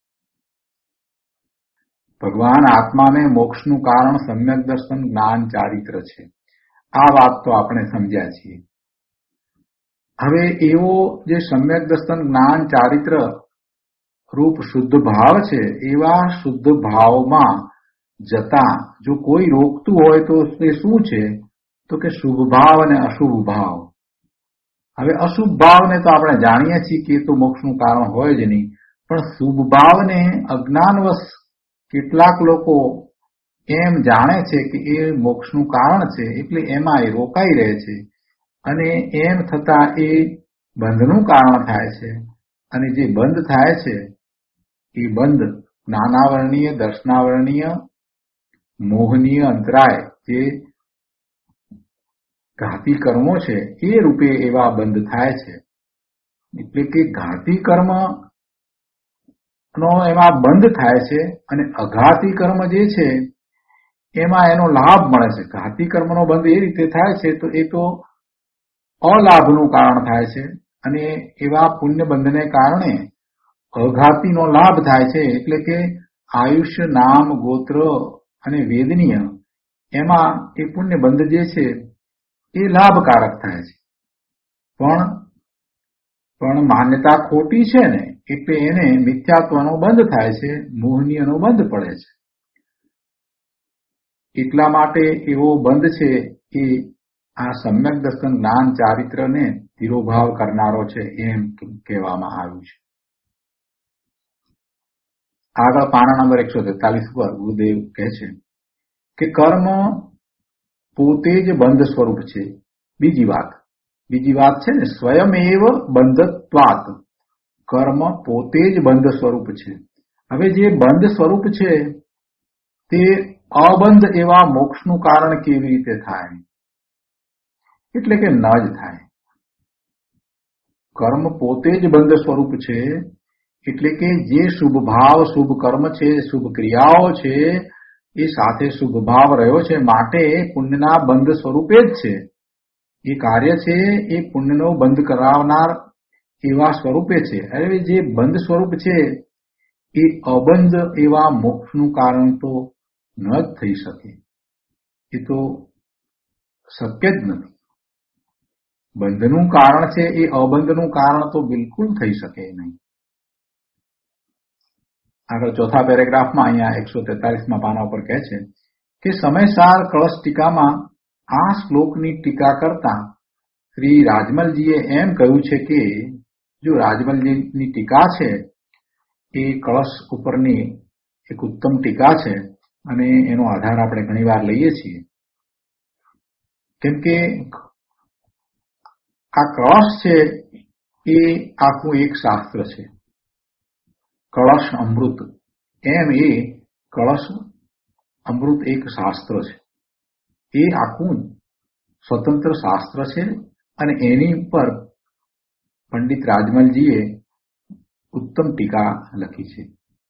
ભગવાન આત્માને મોક્ષનું કારણ સમ્યક દર્શન, જ્ઞાન, ચારિત્ર છે. આ વાત તો આપણે સમજ્યા છીએ. હવે એવો જે સમ્યક દર્શન, જ્ઞાન, ચારિત્ર રૂપ શુદ્ધ ભાવ છે, એવા શુદ્ધ ભાવમાં જતા જો કોઈ રોકતું હોય તો તે શું છે? તો કે શુભ ભાવ અને અશુભ ભાવ. હવે અશુભ ભાવને તો આપણે જાણીએ છીએ કે તો મોક્ષનું કારણ હોય જ નહીં, પણ શુભ ભાવને અજ્ઞાનવશ કેટલાક લોકો એમ જાણે છે કે એ મોક્ષનું કારણ છે, એટલે એમાં એ રોકાઈ રહે છે અને એમ થતા એ બંધનું કારણ થાય છે. અને જે બંધ થાય છે એ બંધ જ્ઞાનાવરણીય, દર્શનાવરણીય, મોહનીય અંતરાય જે ઘાતી કર્મો છે એ રૂપે એવા બંધ થાય છે. એટલે કે ઘાતી કર્મ નો એમાં બંધ થાય છે અને અઘાતી કર્મ જે છે એમાં એનો લાભ મળે છે. ઘાતી કર્મનો બંધ એ રીતે થાય છે તો એ તો અલાભનું કારણ થાય છે અને એવા પુણ્ય બંધને કારણે અઘાતીનો લાભ થાય છે. એટલે કે આયુષ્ય, નામ, ગોત્ર અને વેદનીય એમાં એ પુણ્ય બંધ જે છે એ લાભકારક થાય છે. પણ પણ માન્યતા ખોટી છે ને એટલે એને મિથ્યાત્વનો બંધ થાય છે, મોહનીયનો બંધ પડે છે. એટલા માટે એવો બંધ છે એ આ સમ્યક દર્શન જ્ઞાન ચારિત્રને તિરોભાવ કરનારો છે એમ કહેવામાં આવ્યું છે. આગળ પાના નંબર એકસો તેતાલીસ પર ગુરુદેવ કહે છે કે કર્મ પોતે જ બંધ સ્વરૂપ છે. બીજી વાત બીજી વાત છે ને સ્વયમેવ બંધત્વાત, કર્મ પોતે જ બંધ સ્વરૂપ છે. હવે જે બંધ સ્વરૂપ છે તે અબંધ એવા મોક્ષનું કારણ કેવી રીતે થાય? એટલે કે ન જ થાય. કર્મ પોતે જ બંધ સ્વરૂપ છે એટલે કે જે શુભ ભાવ, શુભ કર્મ છે, શુભ ક્રિયાઓ છે એ સાથે શુભ ભાવ રહ્યો છે, માટે પુણ્યના બંધ સ્વરૂપે જ છે. એ કાર્ય છે એ પુણ્યનો બંધ કરાવનાર એવા સ્વરૂપે છે. હવે જે બંધ સ્વરૂપ છે એ અબંધ એવા મોક્ષનું કારણ તો ન જ થઈ શકે. એ તો શક્ય જ નથી. બંધનું કારણ છે એ અબંધનું કારણ તો બિલકુલ થઈ શકે નહીં. આગળ ચોથા પેરેગ્રાફમાં અહીંયા એકસો તેતાલીસમાં પાના ઉપર કહે છે કે સમયસાર કળશ ટીકામાં આ શ્લોકની ટીકા કરતા શ્રી રાજમલજીએ એમ કહ્યું છે કે જો રાજમલજીની ટીકા છે એ કળશ ઉપરની એક ઉત્તમ ટીકા છે અને એનો આધાર આપણે ઘણી વાર લઈએ છીએ. કેમ કે આ કળશ છે એ આખું એક શાસ્ત્ર છે. કળશ અમૃત એમ એ કળશ અમૃત એક શાસ્ત્ર છે. એ આખું સ્વતંત્ર શાસ્ત્ર છે અને એની પર પંડિત રાજમલજીએ ઉત્તમ ટીકા લખી છે.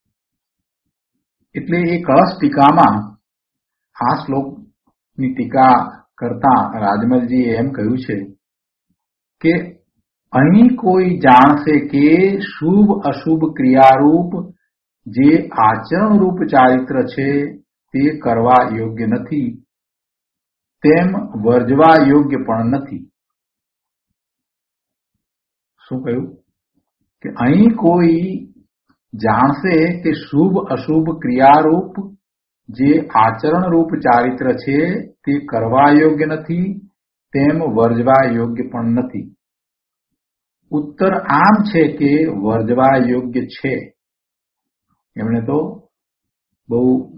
એટલે એ કળશ ટીકામાં આ શ્લોકની ટીકા કરતા રાજમલજીએ એમ કહ્યું છે કે અહીં કોઈ જાણશે કે શુભ અશુભ ક્રિયારૂપ જે આચરણ રૂપ ચારિત્ર છે તે કરવા યોગ્ય નથી, તેમ વર્જવા યોગ્ય પણ નથી. શું કહ્યું? કે અહીં કોઈ જાણશે કે શુભ અશુભ ક્રિયારૂપ જે આચરણ રૂપ ચારિત્ર છે તે કરવા યોગ્ય નથી, તેમ વર્જવા યોગ્ય પણ નથી. ઉત્તર આમ છે કે વર્જવા યોગ્ય છે. એમણે તો બહુ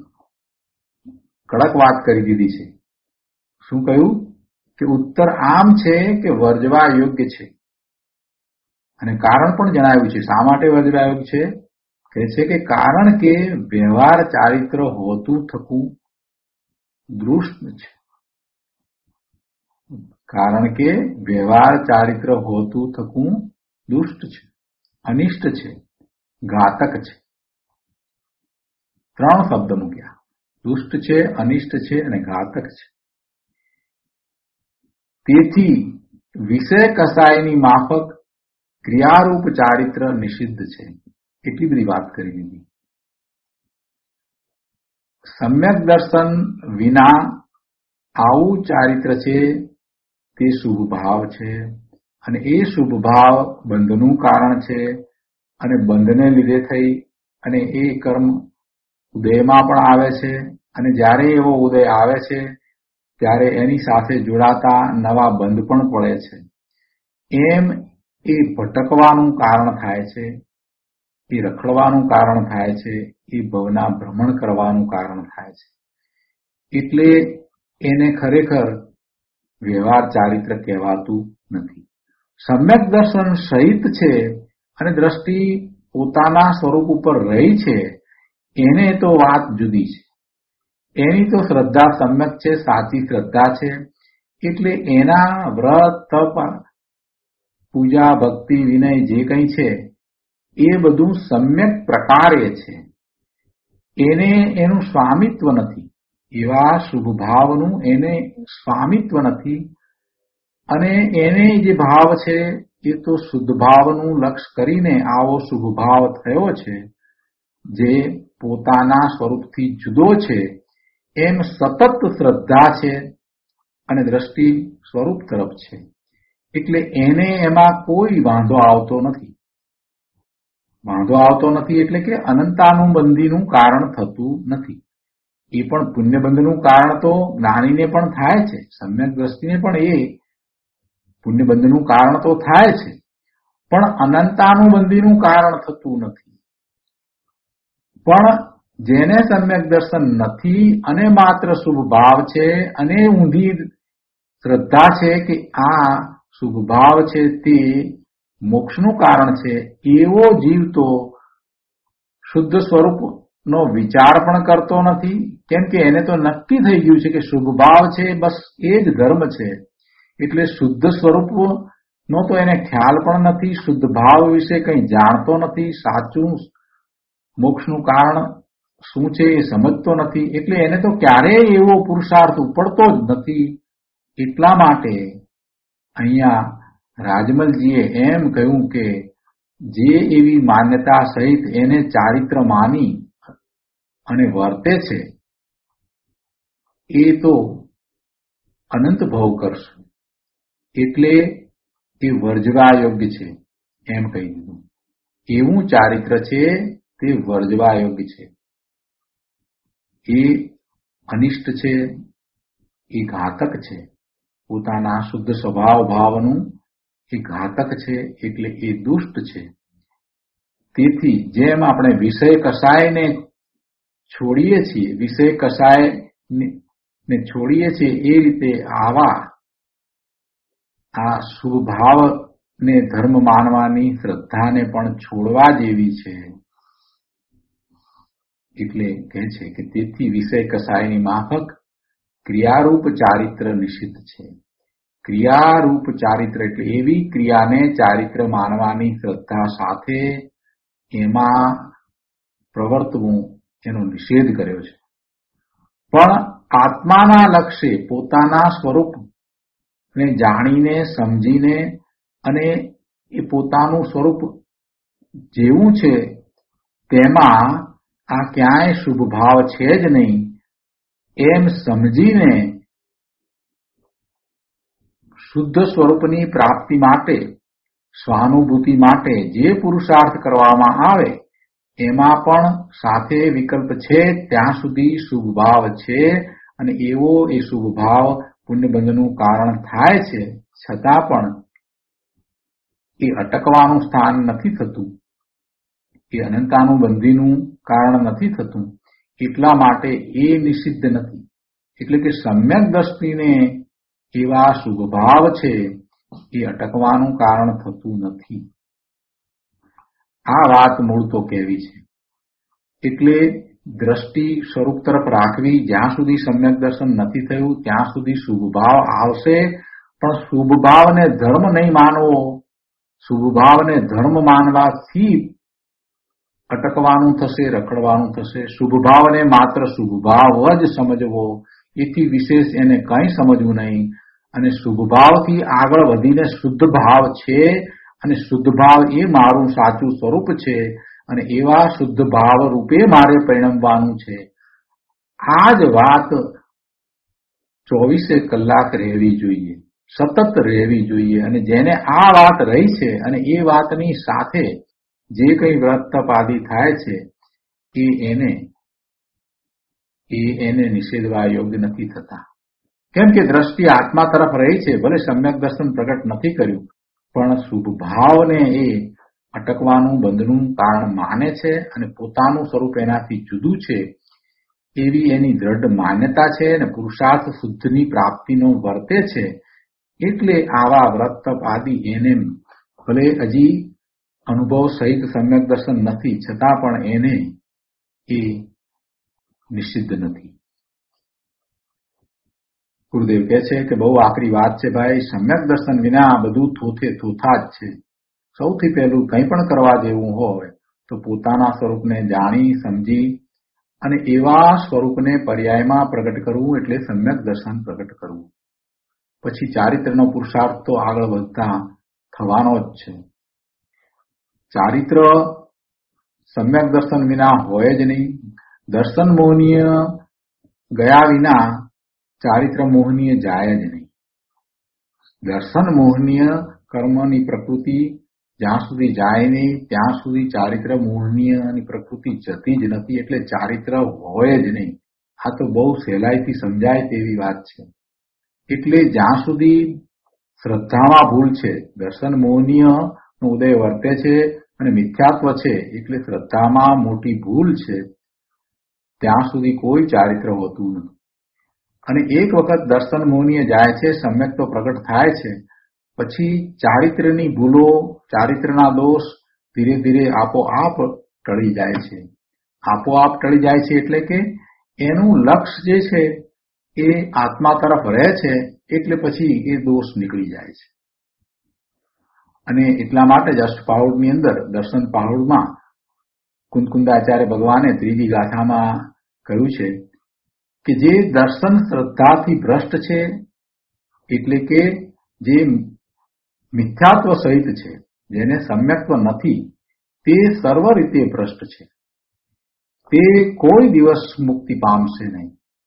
કડક વાત કરી દીધી છે. શું કહ્યું? કે ઉત્તર આમ છે કે વર્જવા યોગ્ય છે અને કારણ પણ જણાવ્યું છે. શા માટે વર્જવા યોગ્ય છે? કહે છે કે કારણ કે વ્યવહાર ચારિત્ર હોતું થકું દુષ્ટ છે. કારણ કે વ્યવહાર ચારિત્ર હોતું થકું દુષ્ટ છે, અનિષ્ટ છે, ઘાતક છે. ત્રણ શબ્દ મૂક્યા: દુષ્ટ છે, અનિષ્ટ છે અને ઘાતક છે. તેથી વિષય કસાયની માફક ક્રિયારૂપ ચારિત્ર નિષિદ્ધ છે. એટલી બધી વાત કરી દીધી. સમ્યક દર્શન વિના આવું ચારિત્ર છે તે શુભ ભાવ છે અને એ શુભ ભાવ બંધનું કારણ છે અને બંધને લીધે થઈ અને એ કર્મ ઉદયમાં પણ આવે છે અને જ્યારે એવો ઉદય આવે છે ત્યારે એની સાથે જોડાતા નવા બંધ પણ પડે છે. એમ એ ભટકવાનું કારણ થાય છે, એ રખડવાનું કારણ થાય છે, એ ભવના ભ્રમણ કરવાનું કારણ થાય છે. એટલે એને ખરેખર વ્યવહાર ચારિત્ર કહેવાતું નથી. સમ્યક દર્શન સહિત છે અને દ્રષ્ટિ પોતાના સ્વરૂપ ઉપર રહી છે, એને તો વાત જુદી છે. એની તો શ્રદ્ધા સમ્યક છે, સાચી શ્રદ્ધા છે. એટલે એના વ્રત, તપ, પૂજા, ભક્તિ, વિનય જે કંઈ છે એ બધું સમ્યક પ્રકારે છે. એને એનું સ્વામિત્વ નથી. એવા શુભ ભાવનું એને સ્વામિત્વ નથી. અને એને જે ભાવ છે એ તો શુદ્ધ ભાવનું લક્ષ કરીને આવો શુભ ભાવ થયો છે, જે પોતાના સ્વરૂપથી જુદો છે. એમ સતત શ્રદ્ધા છે અને દ્રષ્ટિ સ્વરૂપ તરફ છે. એટલે એને એમાં કોઈ વાંધો આવતો નથી. વાંધો આવતો નથી એટલે કે અનંતાનુબંધીનું કારણ થતું નથી. એ પણ પુણ્યબંધનું કારણ તો જ્ઞાનીને પણ થાય છે, સમ્યક દ્રષ્ટિને પણ એ પુણ્યબંધનું કારણ તો થાય છે, પણ અનંતાનુબંધીનું કારણ થતું નથી. પણ જેને સમ્યક દર્શન નથી અને માત્ર શુભ ભાવ છે અને ઊંધી શ્રદ્ધા છે કે આ શુભ ભાવ છે તે મોક્ષનું કારણ છે, એવો જીવ તો શુદ્ધ સ્વરૂપનો વિચાર પણ કરતો નથી. કેમ કે એને તો નક્કી થઈ ગયું છે કે શુભ ભાવ છે, બસ એ જ ધર્મ છે. એટલે શુદ્ધ સ્વરૂપનો તો એને ખ્યાલ પણ નથી, શુદ્ધ ભાવ વિશે કંઈ જાણતો નથી, સાચું મોક્ષનું કારણ શું છે એ સમજતો નથી. એટલે એને તો ક્યારેય એવો પુરુષાર્થ ઉપડતો જ નથી. એટલા માટે અહીંયા રાજમલજીએ એમ કહ્યું કે જે એવી માન્યતા સહિત એને ચારિત્ર માની અને વર્તે છે એ તો અનંત ભવ કરશે. એટલે એ વર્જવા યોગ્ય છે એમ કહી દીધું. એવું ચારિત્ર છે તે વર્જવા યોગ્ય છે. એ અનિષ્ટ છે, એ ઘાતક છે. પોતાના શુદ્ધ સ્વભાવ ભાવનું એ ઘાતક છે, એટલે એ દુષ્ટ છે. તેથી જેમ આપણે વિષય કસાયને છોડીએ છીએ, વિષય કસાયને છોડીએ છીએ, એ રીતે આવા આ શુભ ભાવને ધર્મ માનવાની શ્રદ્ધાને પણ છોડવા જેવી છે. એટલે કહે છે કે તેથી વિષય કસાયની માફક ક્રિયારૂપ ચારિત્ર નિષિદ્ધ છે. ક્રિયારૂપ ચારિત્ર એટલે એવી ક્રિયાને ચારિત્ર માનવાની શ્રદ્ધા સાથે એમાં પ્રવર્તવું એનો નિષેધ કર્યો છે. પણ આત્માના લક્ષ્ય પોતાના સ્વરૂપને જાણીને સમજીને અને એ પોતાનું સ્વરૂપ જેવું છે તેમાં આ ક્યાંય શુભ ભાવ છે જ નહીં એમ સમજીને શુદ્ધ સ્વરૂપની પ્રાપ્તિ માટે, સ્વાનુભૂતિ માટે જે પુરુષાર્થ કરવામાં આવે એમાં પણ સાથે વિકલ્પ છે ત્યાં સુધી શુભ ભાવ છે. અને એવો એ શુભ ભાવ પુણ્યબંધનું કારણ થાય છે, છતાં પણ એ અટકવાનું સ્થાન નથી થતું, એ અનંતાનુબંધીનું કારણ નથી થતું. એટલા માટે એ નિષિદ્ધ નથી. એટલે કે સમ્યક દ્રષ્ટિને એવા શુભ ભાવ છે એ અટકવાનું કારણ થતું નથી. આ વાત મૂળ તો કહેવી છે. એટલે દ્રષ્ટિ સ્વરૂપ તરફ રાખવી. જ્યાં સુધી સમ્યક દર્શન નથી થયું ત્યાં સુધી શુભ ભાવ આવશે, પણ શુભ ભાવને ધર્મ નહીં માનવો. શુભ ભાવને ધર્મ માનવાથી અટકવાનું થશે, રખડવાનું થશે. શુભ ભાવને માત્ર શુભ ભાવ જ સમજવો, એથી વિશેષ એને કંઈ સમજવું નહીં. અને શુભ ભાવથી આગળ વધીને શુદ્ધ ભાવ છે અને શુદ્ધ ભાવ એ મારું સાચું સ્વરૂપ છે અને એવા શુદ્ધ ભાવ રૂપે મારે પરિણમવાનું છે. આ જ વાત ચોવીસે કલાક રહેવી જોઈએ, સતત રહેવી જોઈએ. અને જેને આ વાત રહી છે અને એ વાતની સાથે જે કંઈ વ્રત તપ આદિ થાય છે એ એને એ એને નિષેધવા યોગ્ય નથી થતા. કેમ કે દ્રષ્ટિ આત્મા તરફ રહી છે. ભલે સમ્યક દર્શન પ્રગટ નથી કર્યું, પણ શુભ ભાવને એ અટકવાનું બંધનું કારણ માને છે અને પોતાનું સ્વરૂપ એનાથી જુદું છે એવી એની દ્રઢ માન્યતા છે અને પુરુષાર્થ શુદ્ધની પ્રાપ્તિનો વર્તે છે. એટલે આવા વ્રત તપ આદિ એને ભલે હજી અનુભવ સહિત સમ્યક દર્શન નથી, છતાં પણ એને એ નિષિદ્ધ નથી. ગુરુદેવ કહે છે કે બહુ આકરી વાત છે ભાઈ, સમ્યક દર્શન વિના બધું થોથે થોથા જ છે. સૌથી પહેલું કંઈ પણ કરવા જેવું હોય તો પોતાના સ્વરૂપને જાણી સમજી અને એવા સ્વરૂપને પર્યાયમાં પ્રગટ કરવું એટલે સમ્યક દર્શન પ્રગટ કરવું. પછી ચારિત્રનો પુરુષાર્થ તો આગળ વધતા થવાનો જ છે. ચારિત્ર સમ્યક દર્શન વિના હોય જ નહીં. દર્શન મોહનીય ગયા વિના ચારિત્ર મોહનીય જાય જ નહીં. દર્શન મોહનીય કર્મની પ્રકૃતિ જ્યાં સુધી જાય નહીં ત્યાં સુધી ચારિત્ર મોહનીયની પ્રકૃતિ જતી જ નથી. એટલે ચારિત્ર હોય જ નહીં. આ તો બહુ સહેલાઈથી સમજાય તેવી વાત છે. એટલે જ્યાં સુધી શ્રદ્ધામાં ભૂલ છે, દર્શન મોહનીય નો ઉદય વર્તે છે અને મિથ્યાત્વ છે એટલે શ્રદ્ધામાં મોટી ભૂલ છે, ત્યાં સુધી કોઈ ચારિત્ર હોતું નથી. અને એક વખત દર્શન મોહનીય જાય છે, સમ્યક તો પ્રગટ થાય છે, પછી ચારિત્રની ભૂલો, ચારિત્રના દોષ ધીરે ધીરે આપોઆપ ટળી જાય છે. આપોઆપ ટળી જાય છે એટલે કે એનું લક્ષ્ય જે છે એ આત્મા તરફ રહે છે, એટલે પછી એ દોષ નીકળી જાય છે. અને એટલા માટે જ અષ્ટપાહુડની અંદર દર્શન પાહુડમાં કુંદકુંદાચાર્ય ભગવાને ત્રીજી ગાથામાં કહ્યું છે કે જે દર્શન શ્રદ્ધાથી ભ્રષ્ટ છે, એટલે કે જે મિથ્યાત્વ સહિત છે, જેને સમ્યક્ત્વ નથી, તે સર્વ રીતે ભ્રષ્ટ છે. તે કોઈ દિવસ મુક્તિ પામશે નહીં.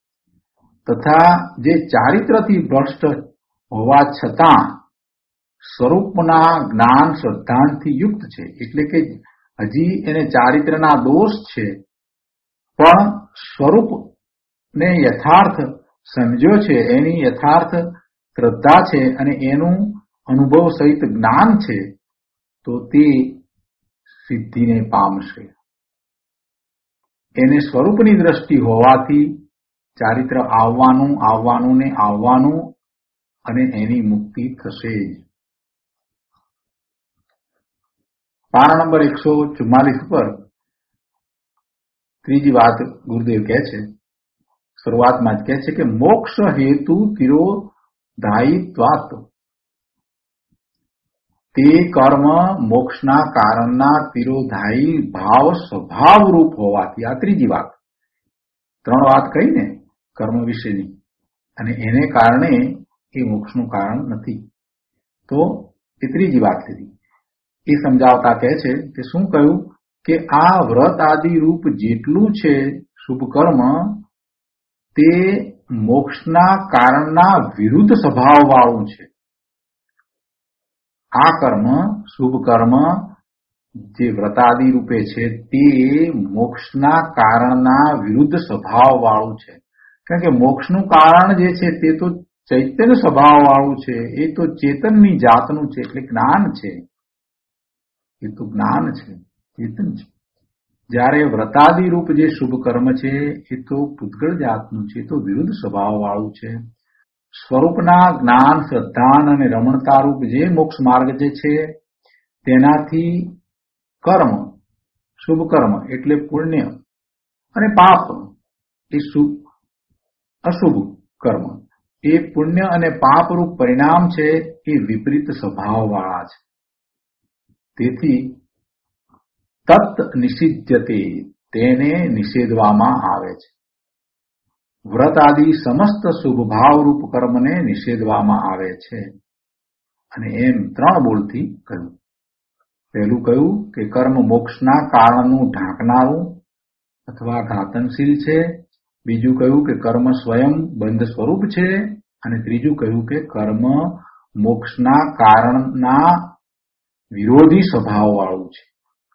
તથા જે ચારિત્રથી ભ્રષ્ટ હોવા છતાં સ્વરૂપના જ્ઞાન શ્રદ્ધાથી યુક્ત છે, એટલે કે હજી એને ચારિત્રના દોષ છે, પણ સ્વરૂપને યથાર્થ સમજ્યો છે, એની યથાર્થ શ્રદ્ધા છે અને એનું અનુભવ સહિત જ્ઞાન છે, તો તે સિદ્ધિને પામશે. એને સ્વરૂપની દ્રષ્ટિ હોવાથી ચારિત્ર આવવાનું આવવાનું ને આવવાનું અને એની મુક્તિ થશે જ. પારા નંબર એકસો ચુમ્માલીસ પર ત્રીજી વાત ગુરુદેવ કહે છે, શરૂઆતમાં જ કહે છે કે મોક્ષ હેતુ તિરોધાયિત્વાત, તે કર્મ મોક્ષના કારણના તિરોધાયી ભાવ સ્વભાવ રૂપ હોવાથી. આ ત્રીજી વાત. ત્રણ વાત કહી ને કર્મ વિશેની, અને એને કારણે એ મોક્ષનું કારણ નથી, તો એ ત્રીજી વાત લીધી. એ સમજાવતા કહે છે કે શું કહ્યું કે આ વ્રત આદિ રૂપ જેટલું છે શુભ કર્મ, તે મોક્ષના કારણના વિરુદ્ધ સ્વભાવ વાળું છે. આ કર્મ શુભ કર્મ જે વ્રતાદિ રૂપે છે તે મોક્ષના કારણના વિરુદ્ધ સ્વભાવ વાળું છે. કારણ કે મોક્ષનું કારણ જે છે તે તો ચૈતન્ય સ્વભાવ વાળું છે, એ તો ચેતનની જાતનું છે, એટલે જ્ઞાન છે. એ તો જ્ઞાન છે, ચેતન છે. જ્યારે વ્રતાદિ રૂપ જે શુભ કર્મ છે એ તો પૂતગળ જાતનું છે, એ તો વિરુદ્ધ સ્વભાવ વાળું છે. સ્વરૂપના જ્ઞાન શ્રદ્ધાન અને રમણતા રૂપ જે મોક્ષ માર્ગ જે છે તેનાથી કર્મ શુભ કર્મ એટલે પુણ્ય અને પાપ એ શુભ અશુભ કર્મ, એ પુણ્ય અને પાપ રૂપ પરિણામ છે એ વિપરીત સ્વભાવ વાળા છે. તેથી તત નિષિધ્યતે, તેને નિષેધવામાં આવે છે. વ્રત આદિ સમસ્ત શુભ ભાવરૂપ કર્મને નિષેધવામાં આવે છે. અને એમ ત્રણ બોલથી કહ્યું. પહેલું કહ્યું કે કર્મ મોક્ષના કારણનું ઢાંકનારું અથવા ઘાતનશીલ છે. બીજું કહ્યું કે કર્મ સ્વયં બંધ સ્વરૂપ છે. અને ત્રીજું કહ્યું કે કર્મ મોક્ષના કારણના વિરોધી સ્વભાવ વાળું છે.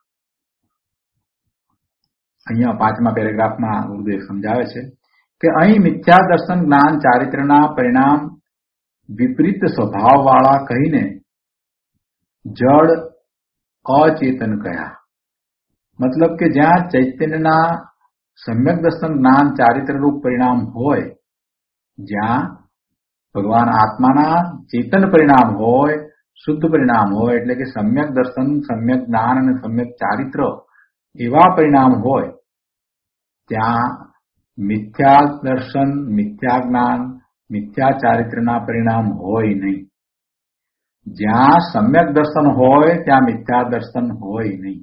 અહીંયા પાંચમા પેરેગ્રાફમાં ગુરુદેવ સમજાવે છે કે અહીં મિથ્યા દર્શન જ્ઞાન ચારિત્રના પરિણામ વિપરીત સ્વભાવ વાળા કહીને જડ અચેતન કયા. મતલબ કે જ્યાં ચૈતન્યના સમ્યક દર્શન જ્ઞાન ચારિત્રરૂપ પરિણામ હોય, જ્યાં ભગવાન આત્માના ચેતન પરિણામ હોય, શુદ્ધ પરિણામ હોય, એટલે કે સમ્યક દર્શન, સમ્યક જ્ઞાન અને સમ્યક ચારિત્ર એવા પરિણામ હોય, ત્યાં મિથ્યા દર્શન, મિથ્યા જ્ઞાન, મિથ્યા ચારિત્રના પરિણામ હોય નહીં. જ્યાં સમ્યક દર્શન હોય ત્યાં મિથ્યા દર્શન હોય નહીં.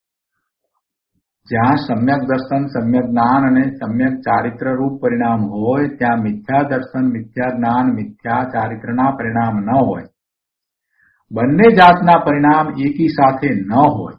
જ્યાં સમ્યક દર્શન, સમ્યક જ્ઞાન અને સમ્યક ચારિત્ર રૂપ પરિણામ હોય ત્યાં મિથ્યા દર્શન, મિથ્યા જ્ઞાન, મિથ્યા ચારિત્રના પરિણામ ન હોય. બંને જાતના પરિણામ એકી સાથે ન હોય.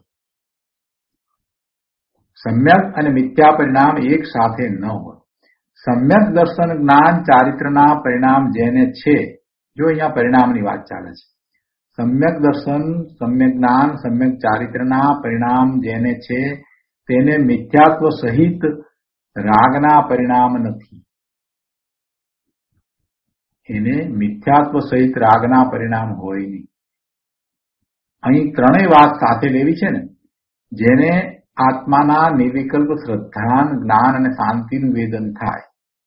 સમ્યક અને મિથ્યા પરિણામ એક સાથે ન હોય. સમ્યક દર્શન, જ્ઞાન, ચારિત્રના પરિણામ જેને છે, જો અહીંયા પરિણામની વાત ચાલે છે, સમ્યક દર્શન, સમ્યક જ્ઞાન, સમ્યક ચારિત્રના પરિણામ જેને છે તેને મિથ્યાત્વ સહિત રાગના પરિણામ નથી. એને મિથ્યાત્વ સહિત રાગના પરિણામ હોય નહીં. અહીં ત્રણેય વાત સાથે લેવી છે ને. જેને આત્માના નિર્વિકલ્પ શ્રદ્ધાન, જ્ઞાન અને શાંતિનું વેદન થાય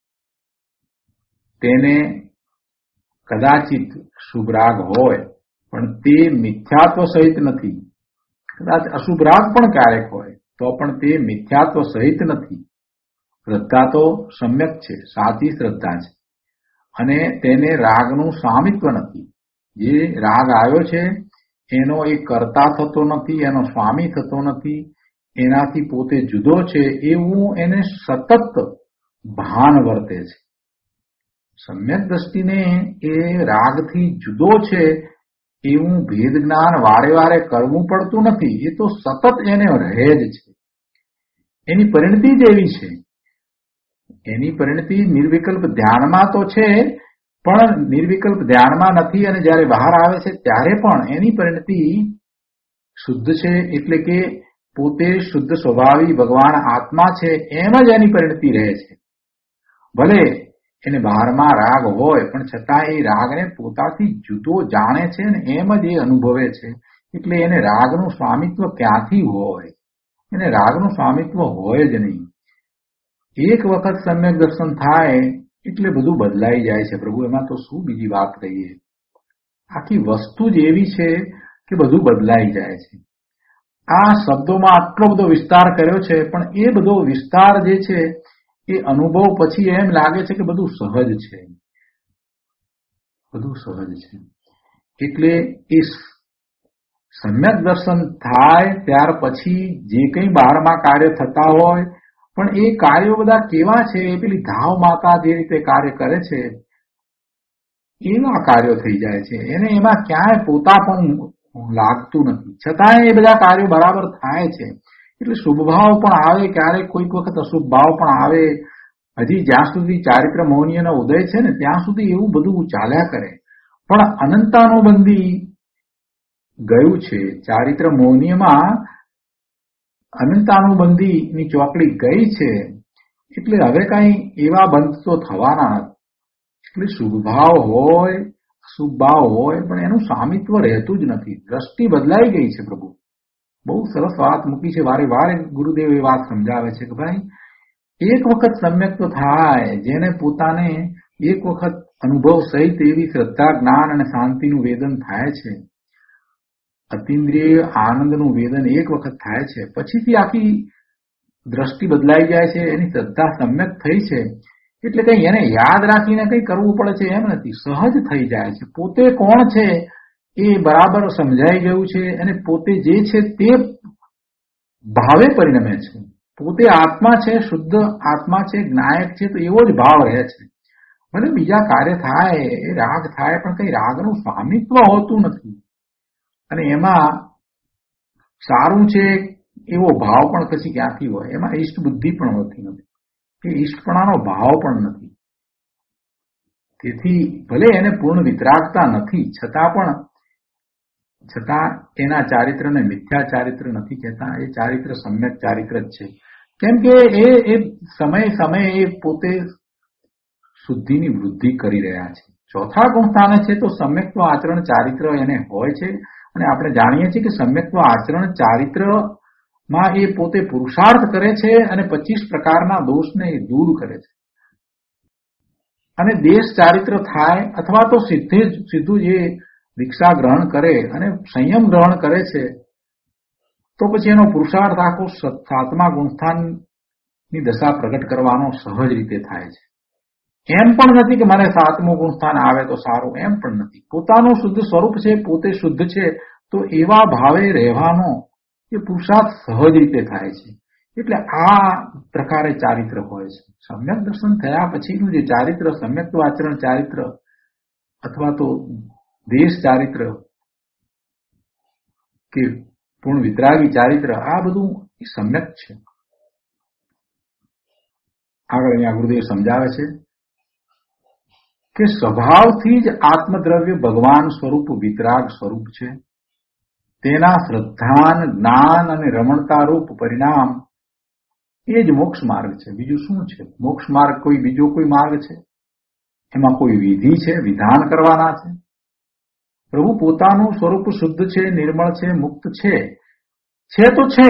તેને કદાચિત શુભ રાગ હોય, પણ તે મિથ્યાત્વ સહિત નથી. કદાચ અશુભ રાગ પણ ક્યારેક હોય તો પણ તે મિથ્યાત્વ સહિત નથી. શ્રદ્ધા તો સમ્યક છે, સાચી શ્રદ્ધા છે, અને તેને રાગનું સ્વામિત્વ નથી. જે રાગ આવ્યો છે એનો એ કર્તા થતો નથી, એનો સ્વામી થતો નથી, એનાથી પોતે જુદો છે એવું એને સતત ભાન વર્તે છે. સમ્યક દ્રષ્ટિને એ રાગથી જુદો છે એવું ભેદ જ્ઞાન વારે વારે કરવું પડતું નથી. એ તો સતત એને રહે જ છે. એની પરિણતિ જ એવી છે. એની પરિણતિ નિર્વિકલ્પ ધ્યાનમાં તો છે, પણ નિર્વિકલ્પ ધ્યાનમાં નથી, અને જયારે બહાર આવે છે ત્યારે પણ એની પરિણતિ શુદ્ધ છે. એટલે કે પોતે શુદ્ધ સ્વભાવી ભગવાન આત્મા છે એમ જ એની પરિણતિ રહે છે. ભલે એને બહારમાં રાગ હોય પણ છતાં એ રાગને પોતાથી જુદો જાણે છે ને એમ જ એ અનુભવે છે. એટલે એને રાગનું સ્વામિત્વ ક્યાંથી હોય? એને રાગનું સ્વામિત્વ હોય જ નહીં. એક વખત સમ્યક દર્શન થાય એટલે બધું બદલાઈ જાય છે. પ્રભુ, એમાં તો શું બીજી વાત કહીએ? આખી વસ્તુ જ એવી છે કે બધું બદલાઈ જાય છે. આ શબ્દોમાં આટલો બધો વિસ્તાર કર્યો છે, પણ એ બધો વિસ્તાર જે છે એ અનુભવ પછી એમ લાગે છે કે બધું સહજ છે, બધું સહજ છે. એટલે એ સમ્યક દર્શન થાય ત્યાર પછી જે કંઈ બહારમાં કાર્ય થતા હોય, પણ એ કાર્યો બધા કેવા છે? એ પેલી ધાવ માતા જે રીતે કાર્ય કરે છે એવા કાર્યો થઈ જાય છે. એને એમાં ક્યાંય પોતા પણ લાગતું નથી, છતાંય એ બધા કાર્યો બરાબર થાય છે. એટલે શુભ ભાવ પણ આવે, ક્યારેક કોઈક વખત અશુભ ભાવ પણ આવે. હજી જ્યાં સુધી ચારિત્ર મૌનીયનો ઉદય છે ને ત્યાં સુધી એવું બધું ચાલ્યા કરે. પણ અનંતાનુબંધી ગયું છે. ચારિત્ર મૌનીયમાં અનંતાનુબંધીની ચોકડી ગઈ છે. એટલે હવે કઈ એવા બંધ તો થવાના નથી. એટલે શુભ ભાવ હોય, અશુભ ભાવ હોય, પણ એનું સ્વામિત્વ રહેતું જ નથી. દ્રષ્ટિ બદલાઈ ગઈ છે. પ્રભુ બહુ સરસ વાત મૂકી છે. વારે વારે ગુરુદેવ એ વાત સમજાવે છે કે ભાઈ, એક વખત સમ્યક્ત થાય, જેને પોતાને એક વખત અનુભવ સહિત એવી શ્રદ્ધા, જ્ઞાન અને શાંતિનું વેદન થાય છે, અતિન્દ્રિય આનંદનું વેદન એક વખત થાય છે, પછીથી આખી દ્રષ્ટિ બદલાઈ જાય છે. એની શ્રદ્ધા સમ્યક થઈ છે એટલે કઈ એને યાદ રાખીને કઈ કરવું પડે છે એમ નથી. સહજ થઈ જાય છે. પોતે કોણ છે એ બરાબર સમજાઈ ગયું છે, અને પોતે જે છે તે ભાવે પરિણમે છે. પોતે આત્મા છે, શુદ્ધ આત્મા છે, જ્ઞાયક છે, તો એવો જ ભાવ રહે છે. ભલે બીજા કાર્ય થાય, એ રાગ થાય, પણ કઈ રાગનું સ્વામિત્વ હોતું નથી. અને એમાં સારું છે એવો ભાવ પણ પછી ક્યાંથી હોય? એમાં ઈષ્ટ બુદ્ધિ પણ હોતી નથી, કે ઈષ્ટપણાનો ભાવ પણ નથી. તેથી ભલે એને પૂર્ણ વિતરાગતા નથી, છતાં પણ છતાં એના ચારિત્રને મિથ્યા ચારિત્ર નથી કહેતા. એ ચારિત્ર સમ્યક ચારિત્ર જ છે. કેમ કે એ એ સમય સમયે એ પોતે શુદ્ધિની વૃદ્ધિ કરી રહ્યા છે. ચોથા ગુણ સ્થાને છે તો સમ્યક્ત્વ આચરણ ચારિત્ર એને હોય છે. અને આપણે જાણીએ છીએ કે સમ્યક્ત્વ આચરણ ચારિત્ર માં એ પોતે પુરુષાર્થ કરે છે અને પચીસ પ્રકારના દોષને દૂર કરે છે. અને દેશ ચારિત્ર થાય અથવા તો સીધે જ સીધું જે દીક્ષા ગ્રહણ કરે અને સંયમ ગ્રહણ કરે છે તો પછી એનો પુરુષાર્થ આખો સાતમા ગુણસ્થાનની દશા પ્રગટ કરવાનો સહજ રીતે થાય છે. એમ પણ નથી કે મને સાતમું ગુણસ્થાન આવે તો સારું, એમ પણ નથી. પોતાનું શુદ્ધ સ્વરૂપ છે, પોતે શુદ્ધ છે, તો એવા ભાવે રહેવાનો એ પુરુષાર્થ સહજ રીતે થાય છે. એટલે આ પ્રકારે ચારિત્ર હોય છે. સમ્યક દર્શન થયા પછીનું જે ચારિત્ર, સમ્યક આચરણ ચારિત્ર અથવા તો દેશ ચારિત્ર કે પૂર્ણ વિતરાગી ચારિત્ર, આ બધું સમ્યક છે. આગળ અહીંયા ગુરુદેવ સમજાવે છે કે સ્વભાવથી જ આત્મદ્રવ્ય ભગવાન સ્વરૂપ વિતરાગ સ્વરૂપ છે. તેના શ્રદ્ધાન, જ્ઞાન અને રમણતા રૂપ પરિણામ એ જ મોક્ષ માર્ગ છે. બીજું શું છે? મોક્ષ માર્ગ કોઈ બીજો કોઈ માર્ગ છે? એમાં કોઈ વિધિ છે? વિધાન કરવાના છે? પ્રભુ પોતાનું સ્વરૂપ શુદ્ધ છે, નિર્મળ છે, મુક્ત છે. છે તો છે,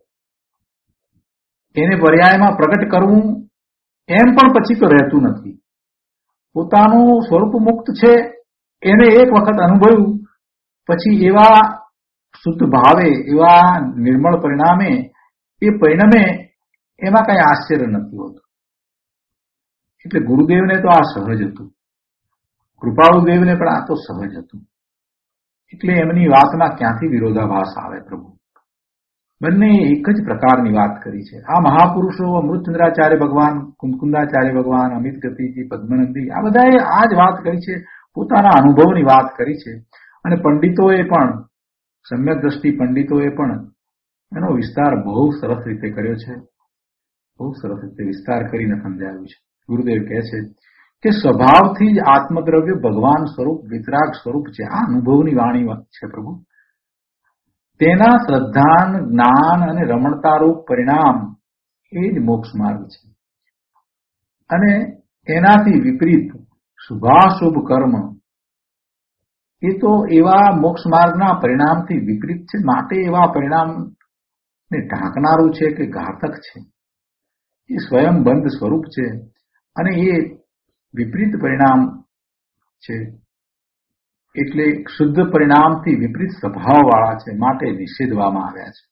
એને પર્યાયમાં પ્રગટ કરવું એમ પણ પછી તો રહેતું નથી. પોતાનું સ્વરૂપ મુક્ત છે એને એક વખત અનુભવ્યું પછી એવા શુદ્ધ ભાવે, એવા નિર્મળ પરિણામે એ પરિણામે એમાં કઈ આશ્ચર્ય નથી હોતું. એટલે ગુરુદેવને તો આ સહજ હતું, કૃપાળુદેવને પણ આ તો સહજ હતું. એટલે એમની વાતમાં ક્યાંથી વિરોધાભાસ આવે? પ્રભુ બંને એક જ પ્રકારની વાત કરી છે. આ મહાપુરુષો અમૃતચંદ્રાચાર્ય ભગવાન, કુંદકુંદાચાર્ય ભગવાન, અમિત ગતિજી, પદ્મનંદી, આ બધાએ આ જ વાત કરી છે, પોતાના અનુભવની વાત કરી છે. અને પંડિતોએ પણ, સમ્યક દ્રષ્ટિ પંડિતોએ પણ એનો વિસ્તાર બહુ સરસ રીતે કર્યો છે, બહુ સરસ રીતે વિસ્તાર કરીને સમજાવ્યું છે. ગુરુદેવ કહે છે કે સ્વભાવથી જ આત્મદ્રવ્ય ભગવાન સ્વરૂપ વિતરાગ સ્વરૂપ છે. આ અનુભવની વાણી છે પ્રભુ. તેના શ્રદ્ધાન, જ્ઞાન અને રમણતારૂપ પરિણામ એ જ મોક્ષ માર્ગ છે. અને એનાથી વિપરીત શુભાશુભ કર્મ એ તો એવા મોક્ષ માર્ગના પરિણામથી વિપરીત છે, માટે એવા પરિણામને ઢાંકનારું છે કે ઘાતક છે. એ સ્વયં બંધ સ્વરૂપ છે અને એ વિપરીત પરિણામ છે. એટલે શુદ્ધ પરિણામથી વિપરીત સ્વભાવવાળા છે, માટે નિષેધવામાં આવ્યા છે.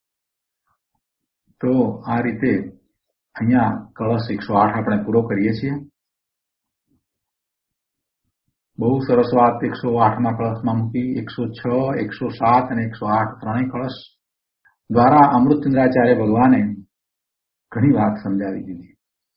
તો આ રીતે અહીંયા કળશ એકસો આઠ આપણે પૂરો કરીએ છીએ. બહુ સરસ વાત એકસો આઠમાં કળશમાં મૂકી. એકસો છ, એકસો સાત અને એકસો આઠ ત્રણેય કળશ દ્વારા અમૃતચંદ્રાચાર્ય ભગવાને ઘણી વાત સમજાવી દીધી.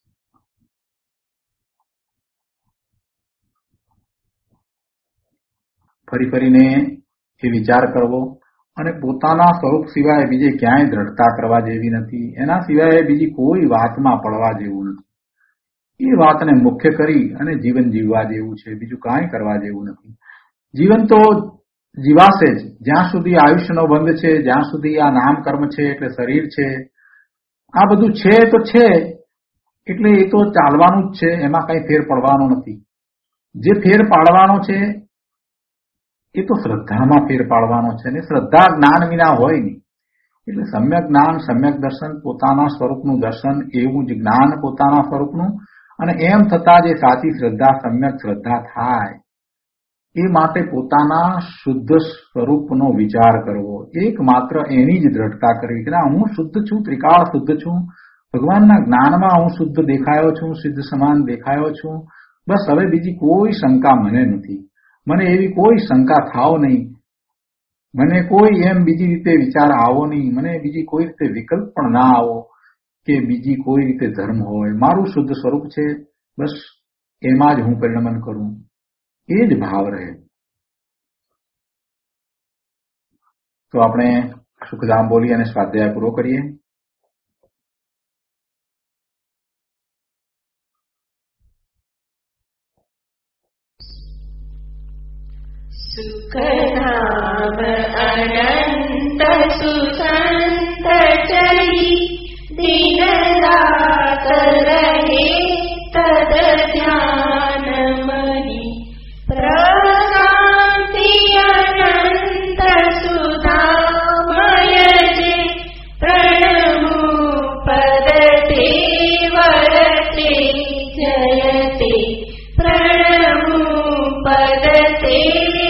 ફરી ફરીને એ વિચાર કરવો અને પોતાના સ્વરૂપ સિવાય બીજે ક્યાંય દ્રઢતા કરવા જેવી નથી. એના સિવાય બીજી કોઈ વાતમાં પડવા જેવું નથી. એ વાતને મુખ્ય કરી અને જીવન જીવવા જેવું છે, બીજું કાંઈ કરવા જેવું નથી. જીવન તો જીવાશે જ જ્યાં સુધી આયુષ્યનો બંધ છે, જ્યાં સુધી આ નામ કર્મ છે, એટલે શરીર છે, આ બધું છે તો છે, એટલે એ તો ચાલવાનું જ છે, એમાં કઈ ફેર પડવાનો નથી. જે ફેર પાડવાનો છે એ તો શ્રદ્ધામાં ફેર પાડવાનો છે ને શ્રદ્ધા જ્ઞાન વિના હોય નહીં. એટલે સમ્યક જ્ઞાન, સમ્યક દર્શન, પોતાના સ્વરૂપનું દર્શન, એવું જ જ્ઞાન પોતાના સ્વરૂપનું, અને એમ થતા જે સાચી શ્રદ્ધા, સમ્યક શ્રદ્ધા થાય એ માટે પોતાના શુદ્ધ સ્વરૂપનો વિચાર કરવો, એકમાત્ર એની જ દ્રઢતા કરવી કે ના હું શુદ્ધ છું, ત્રિકાળ શુદ્ધ છું, ભગવાનના જ્ઞાનમાં હું શુદ્ધ દેખાયો છું, સિદ્ધ સમાન દેખાયો છું, બસ હવે બીજી કોઈ શંકા મને નથી, મને એવી કોઈ શંકા થાવ નહીં, મને કોઈ એમ બીજી રીતે વિચાર આવો નહીં, મને બીજી કોઈ રીતે વિકલ્પ પણ ના આવો કે બીજી કોઈ રીતે ધર્મ હોય. મારું શુદ્ધ સ્વરૂપ છે, બસ એમાં જ હું પરિણમન કરું, એ જ ભાવ રહે. તો આપણે સુખધામ બોલી અને સ્વાધ્યાય પૂરો કરીએ. સુખધામ અનંત સુસંત ચરી દિન રાત રહે તદ ધ્યાન મની પ્રશાંતિ અનંત સુધામય જે सेवे